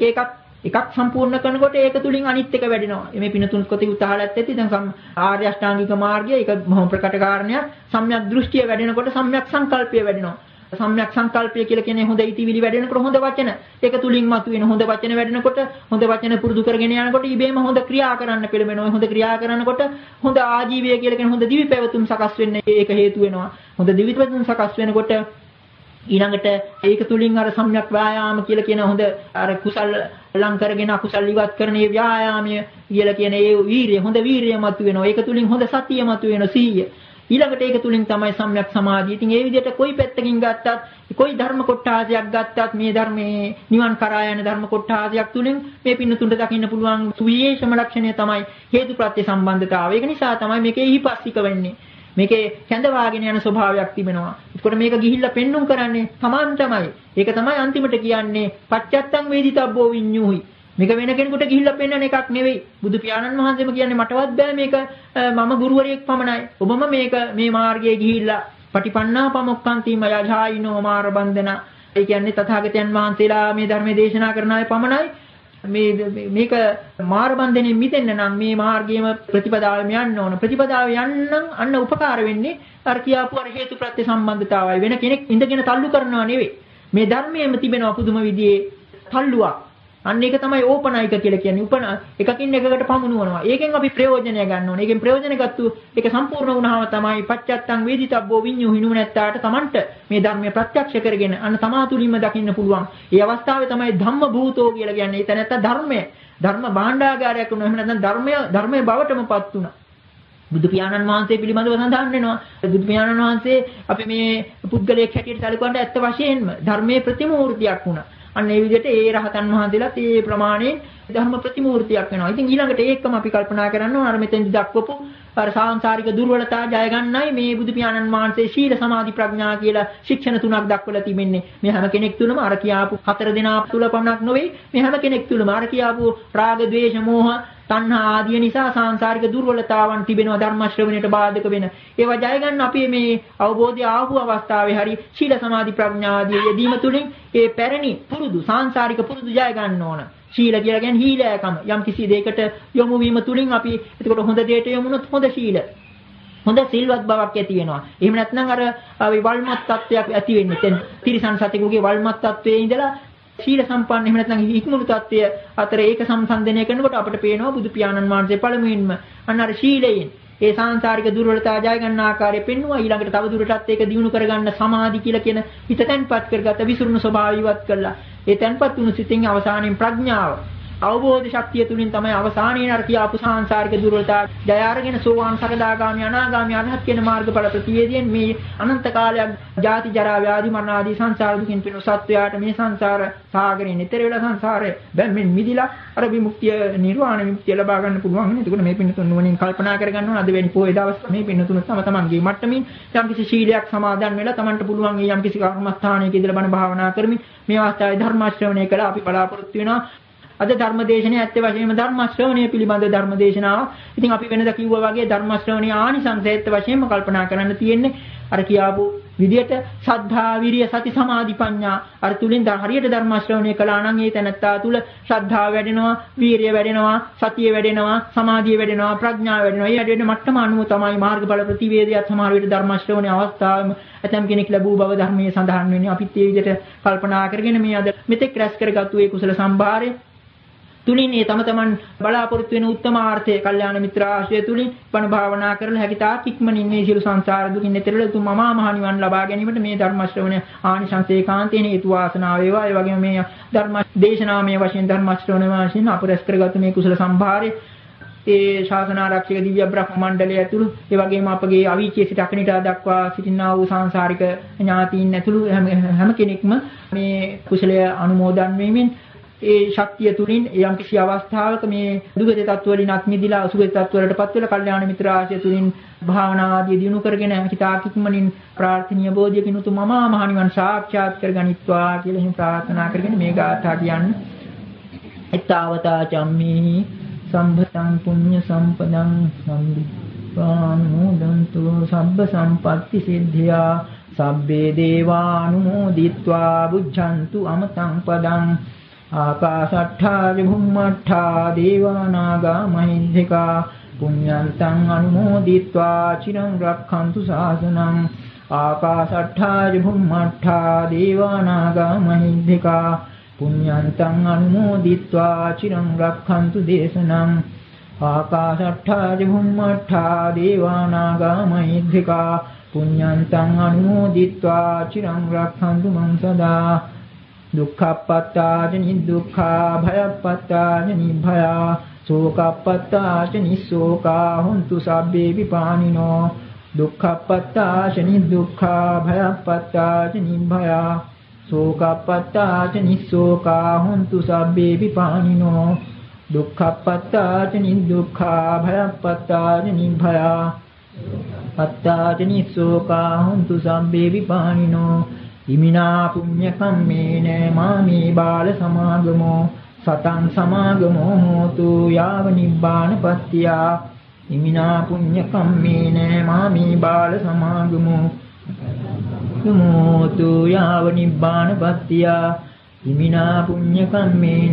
[SPEAKER 2] එකක් සම්පූර්ණ කරනකොට ඒක තුලින් අනිත් එක වැඩෙනවා. මේ පිනතුන් කොටි උදාහරණයක් ඇති. දැන් ආර්ය අෂ්ටාංගික මාර්ගය ඒක බොහොම ප්‍රකට කාරණයක්. සම්‍යක් දෘෂ්ටිය වැඩෙනකොට සම්‍යක් සංකල්පය වැඩෙනවා. සම්‍යක් සංකල්පය කියලා කියන්නේ හොඳ ඉතිවිලි වැඩෙනකොට හොඳ වචන. ඒක තුලින් මතුවෙන හොඳ වචන වැඩෙනකොට හොඳ වචන පුරුදු කරගෙන යනකොට ඉබේම හොඳ ක්‍රියා කරන්න පෙළඹෙනවා. හොඳ ක්‍රියා කරනකොට හොඳ ආජීවය කියලා කියන හොඳ දිවි පැවතුම් සකස් වෙන්න ඒක හේතු වෙනවා. හොඳ දිවි පැවතුම් සකස් වෙනකොට ඊළඟට ඒක තුලින් අර සම්‍යක් ව්‍යායාම කියලා කියන හොඳ අර කුසල් ලං කරගෙන අකුසල් ඉවත් කරන මේ ව්‍යායාමය කියලා කියන ඒ වීරිය හොඳ වීරිය මතුවෙනවා. ඒක තුලින් හොඳ සතිය මතුවෙනවා සීය. ඊළඟට ඒක තුලින් තමයි සම්‍යක් සමාධිය. ඉතින් ඒ විදිහට කොයි පැත්තකින් ගත්තත් කොයි ධර්ම කොටාසයක් ගත්තත් මේ ධර්මයේ නිවන් කරා යන ධර්ම කොටාසයක් තුලින් මේ පින්නතුන්ට දකින්න පුළුවන් සුවිශේෂම ලක්ෂණය තමයි හේතුප්‍රත්‍ය සම්බන්ධතාවය. ඒක නිසා තමයි මේකේ ඊපස්සික වෙන්නේ. මේකේ කැඳවාගෙන යන ස්වභාවයක් තිබෙනවා. ඒකට මේක ගිහිල්ලා පෙන්눔 කරන්නේ Tamanටමයි. ඒක තමයි අන්තිමට කියන්නේ පච්චත්තං වේදිතබ්බෝ විඤ්ඤූහි. මේක වෙන කෙනෙකුට ගිහිල්ලා පෙන්වන එකක් නෙවෙයි. බුදු පියාණන් වහන්සේම කියන්නේ මටවත් බෑ මේක මම ගුරුවරයෙක් පමණයි. ඔබම මේක මේ මාර්ගයේ ගිහිල්ලා පටිපන්නා පමොක්ඛන්ති මයජායිනෝ මාර බන්ධන. ඒ කියන්නේ තථාගතයන් වහන්සේලා මේ ධර්මයේ දේශනා කරන අය පමණයි. මේක මාර බන්ධනෙන් මිදෙන්න නම් මේ මාර්ගයේම ප්‍රතිපදාවෙම යන්න ඕන. ප්‍රතිපදාව යන්න අන්න උපකාර වෙන්නේ අර කියාපු අර හේතුප්‍රත්‍ය සම්බන්ධතාවයි. වෙන කෙනෙක් ඉඳගෙන තල්ලු කරනවා නෙවෙයි. මේ ධර්මයේම තිබෙන පුදුම විදිහේ තල්ලුවක්. අන්න ඒක තමයි ඕපනායික කියලා කියන්නේ. එකකින් එකකට පමුණුවනවා. ඒකෙන් අපි ප්‍රයෝජනය ගන්න ඕනේ. ඒකෙන් ප්‍රයෝජන ගත්තු ඒක සම්පූර්ණ වුණාම තමයි පච්චත්තං වේදිතබ්බෝ විඤ්ඤූහි නුනැත්තාට Tamanට මේ ධර්මය ප්‍රත්‍යක්ෂ කරගෙන අන්න තමා තුලින්ම දකින්න පුළුවන්. ඒ අවස්ථාවේ තමයි ධම්ම භූතෝ කියලා කියන්නේ. ඒ තැනත්ත ධර්ම භාණ්ඩාගාරයක් වුණා. එහෙම නැත්නම් ධර්මයේ බවටමපත් වුණා. බුදු පියාණන් වහන්සේ පිළිබඳව සඳහන් වෙනවා. බුදු පියාණන් වහන්සේ අපි මේ පුද්ගලයෙක් හැටියට සැලකුවාට ඇත්ත වශයෙන්ම ධර්මයේ ප්‍රතිමූර්තියක් වුණා. අන්න ඒ විදිහට ඒ රහතන් වහන්සේලාත් ඒ ප්‍රමාණයෙන් ධර්ම ප්‍රතිමූර්තියක් වෙනවා. ඉතින් ඊළඟට ඒකම අපි කල්පනා කරන්න ඕන අර මෙතෙන්දි දක්වපු අර සාංශාරික දුර්වලතා ජය ගන්නයි මේ බුදු පියාණන් වහන්සේ ශීල සමාධි ප්‍රඥා කියලා ශික්ෂණ තුනක් දක්වලා තිබෙන්නේ. මේ හැම කෙනෙක් තුළම අර කියාපු හතර දෙනා තුල පමණක් නෙවෙයි මේ හැම කෙනෙක් තුළම අර කියාපු රාග, ද්වේෂ, මෝහ, තණ්හා ආදී නිසා සාංශාරික දුර්වලතාවන් තිබෙනවා ධර්ම ශ්‍රවණයට බාධක වෙන. ඒවා ජය ගන්න අපි මේ අවබෝධය ආපු අවස්ථාවේ හරි ශීල සමාධි ප්‍රඥා ආදී යෙදීම තුලින් ඒ පැරණි පුරුදු සාංශාරික පුරුදු ජය ගන්න ඕන. ශීල කියලා කියන්නේ හීලයකම. යම් කිසි දෙයකට යොමු වීම තුලින් අපි එතකොට හොඳ දෙයට යොමුනොත් හොඳ ශීල. හොඳ සිල්වත් බවක් ඇති වෙනවා. එහෙම නැත්නම් අර වල්මත් තත්වයක් ඇති වෙන්නේ. දැන් තිරිසන් සතෙකුගේ වල්මත් තත්වයේ ඉඳලා ශීල සම්පන්න එහෙම නැත්නම් ඉක්මුණු තත්වය අතර ඒක සම්සන්දනය කරනකොට අපිට පේනවා බුදු පියාණන් වහන්සේ පළමුවෙන්ම අන්න අර ශීලයෙන් ඒ සාංශාරික දුර්වලතා ජය ගන්න ආකාරය පෙන්වුවා. ඊළඟට තව දුරටත් ඒක දියුණු කරගන්න සමාධි කියලා කියන හිත තැන්පත් කරගත්ත විසුරුණු ස්වභාවය ඉවත් කළා. ඒ තැන්පත් වුණු සිතින් අවසානයේ ප්‍රඥාව. අවබෝධ ශක්තිය තුලින් තමයි අවසානයේ අර කියාපු සාංශාරික දුර්වලතා ජය අරගෙන සෝවාන් සකදාගාමි අනාගාමි අරහත් කියන මාර්ගඵල ප්‍රතිවේදයෙන් මේ අනන්ත කාලයක් ජාති ජරා ව්‍යාධි මරණ ආදී සංසාර දුකින් පින සත්වයාට මේ සංසාර සාගරේ නිතර වෙලා සංසාරේ බැම්මෙන් මිදිලා අර විමුක්තිය නිර්වාණ විමුක්තිය ලබා ගන්න පුළුවන් නේ. එතකොට මේ පින්නතුන් නුවණින් කල්පනා කරගන්න ඕන අද වෙනි පොයේ දවස් මේ පින්නතුන් තම තමන්ගේ මට්ටමින් යම්කිසි ශීලයක් සමාදන් වෙලා තමන්ට පුළුවන් මේ යම්කිසි කර්මස්ථානයක ඉඳලා බණ භාවනා කරමින් මේ අවස්ථාවේ ධර්ම ශ්‍රවණය කළා අපි බලාපොරොත්තු වෙනවා. අද ධර්මදේශනයේ ඇත්ත වශයෙන්ම ධර්ම ශ්‍රවණය පිළිබඳ ධර්මදේශනාව. ඉතින් අපි වෙනදා කිව්වා වගේ ධර්ම ශ්‍රවණයේ ආනිසංසය ඇත්ත වශයෙන්ම කල්පනා කරන්න තියෙන්නේ අර කියාපු විදියට සද්ධා විරිය සති සමාධි ප්‍රඥා අර තුලින් හරියට ධර්ම ශ්‍රවණය කළා නම් ඒ තැනත්තා තුල ශ්‍රද්ධාව වැඩෙනවා, වීරිය වැඩෙනවා, සතිය වැඩෙනවා, සමාධිය වැඩෙනවා, ප්‍රඥාව වැඩෙනවා. මේ වැඩෙන මට්ටම අනුව තමයි මාර්ගඵල ප්‍රතිවේදයක් සමහර විට ධර්ම ශ්‍රවණයේ අවස්ථාවෙම ඇතම් කෙනෙක් ලැබූ බව ධර්මයේ සඳහන් වෙන්නේ. අපිත් මේ විදිහට කල්පනා කරගෙන මේ අද මෙතෙක් රැස් කරගත්තු ඒ කුසල සම්භාරය තුලින් ඒ තමන් බලාපොරොත්තු වෙන උත්තමාර්ථය කල්යාණ මිත්‍ර ආශ්‍රය තුලින් බණ භාවනා කරලා හැකි තාක් ඉක්මනින් මේ සියලු සංසාර දුකින් එතෙරලා උතුම් මහා මහ නිවන් ලබා ගැනීමට මේ ධර්ම ශ්‍රවණය ආනිසංසයේ කාන්තේන හේතු වාසනාව වේවා. ඒ වගේම මේ ධර්ම දේශනාමය වශයෙන් ධර්ම ශ්‍රවණය වශයෙන් අපරස් කරගත් මේ කුසල සම්භාරය ඒ ශාසන ආරක්ෂක දිව්‍ය බ්‍රහ්ම මණ්ඩලය ඇතුළු ඒ වගේම අපගේ අවීචයේ සිට අකනිටා දක්වා සිටිනා වූ සංසාරික ඥාතීන් ඇතුළු හැම කෙනෙක්ම මේ කුසලය අනුමෝදන් වෙමින් ඒ ශක්තිය තුලින් යම්කිසි අවස්ථාවක මේ දුගති තත්ත්ව වලින් අත්මිදිලා අසුගති තත්ත්ව වලටපත් වෙලා කල්යාණ මිත්‍ර ආශ්‍රය තුලින් භාවනා ආදී දිනු කරගෙන හිතාකින්මනින් ප්‍රාර්ථනීය බෝධියකින් උතුම් මහා මහ නිවන් සාක්ෂාත් කරගනිත්වා කියලා හිම ප්‍රාර්ථනා කරගෙන මේ ගාථා කියන්නේ ඊතාවතා චම්මේහි සම්භතං පුඤ්ඤ සම්පදං සම්බුද්ධානුමෝදන්තු සබ්බ සම්පatti සිද්ධියා සබ්බේ දේවානුමෝදිත්වා බුද්ධන්තු අමතං පදං ආකාශට්ඨා විභුම්මට්ඨා දේවානාගා මහින්దికා පුඤ්ඤන්තං අනුමෝදිත්වා චිරං රක්ඛන්තු ශාසනං ආකාශට්ඨා විභුම්මට්ඨා දේවානාගා මහින්దికා පුඤ්ඤන්තං අනුමෝදිත්වා චිරං රක්ඛන්තු දේශනං ආකාශට්ඨා විභුම්මට්ඨා දේවානාගා මහින්దికා පුඤ්ඤන්තං අනුමෝදිත්වා චිරං රක්ඛන්තු මං සදා දුක්ඛප්පත්තාච නිදුක්ඛා භයප්පත්තාච නිභයා සෝකප්පත්තාච නිස්සෝකා හොන්තු සබ්බේ විපානිනෝ දුක්ඛප්පත්තාච නිදුක්ඛා භයප්පත්තාච නිභයා සෝකප්පත්තාච නිස්සෝකා හොන්තු සබ්බේ විපානිනෝ දුක්ඛප්පත්තාච නිදුක්ඛා භයප්පත්තාච නිභයා පත්තාච නිස්සෝකා හොන්තු සබ්බේ විපානිනෝ ඉමිනා පුඤ්ඤ කම්මේන මාමේ බාල සමාගමෝ සතං සමාගමෝ හෝතු යාව නිබ්බානපත්තියා ඉමිනා පුඤ්ඤ කම්මේන මාමේ බාල සමාගමෝ හෝතු යාව නිබ්බානපත්තියා ඉමිනා පුඤ්ඤ කම්මේන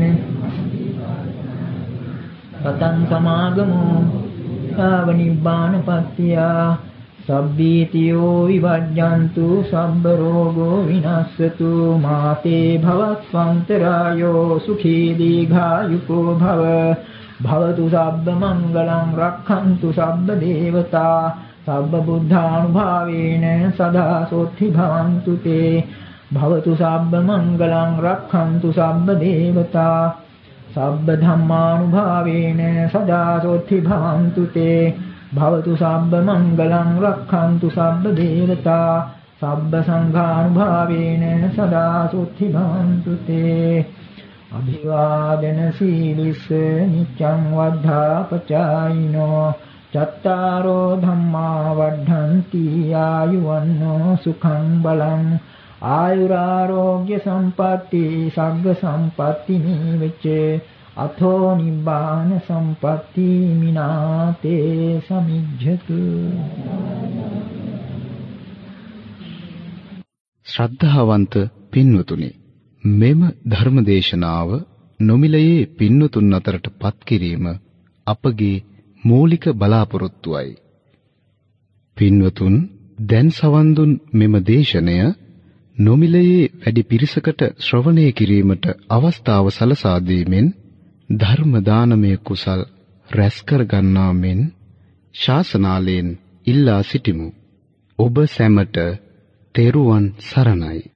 [SPEAKER 2] සතං සමාගමෝ යාව නිබ්බානපත්තියා සබ්බීතියෝ විවජ්ජන්තු සබ්බ රෝගෝ විනස්සතු මාතේ භවස්වන්තරායෝ සුඛී දීඝායුකෝ භව භවතු සබ්බ මංගලං රක්ඛන්තු සබ්බ දේවතා සබ්බ බුද්ධානුභාවේන සදා සොත්ති භවන්තු තේ භවතු සබ්බ මංගලං රක්ඛන්තු සබ්බ දේවතා සබ්බ ධම්මානුභාවේන සදා සොත්ති භවන්තු තේ භවතු සබ්බ මංගලං රක්ඛන්තු සබ්බ දේවතා සබ්බ සංඝානුභාවේන සදා සොත්ති භවන්තු තේ අභිවාදන සීලිස්ස නිච්ඡං වද්ධාපචායිනෝ චත්තාරෝ ධම්මා වද්ධන්ති ආයුවන්නෝ සුඛං බලං ආයුරාෝග්‍ය සම්පatti සග්ග සම්පatti නිවිච්ච අතෝ නිබ්බාන සම්පatti මිනාතේ සමිජ්ජතු.
[SPEAKER 1] ශ්‍රද්ධාවන්ත පින්වතුනි, මෙම ධර්මදේශනාව නොමිලයේ පින්වතුන් අතරට පත් කිරීම අපගේ මූලික බලාපොරොත්තුවයි. පින්වතුන් දැන් සවන් දුන් මෙම දේශනය නොමිලයේ වැඩි පිරිසකට ශ්‍රවණය කිරීමට අවස්ථාව සලසා දීමෙන් ධර්ම දානමය කුසල් රැස් කර ගන්නා මෙන් ශාසනාලයෙන් ඉල්ලා සිටිමු. ඔබ සැමට තෙරුවන් සරණයි.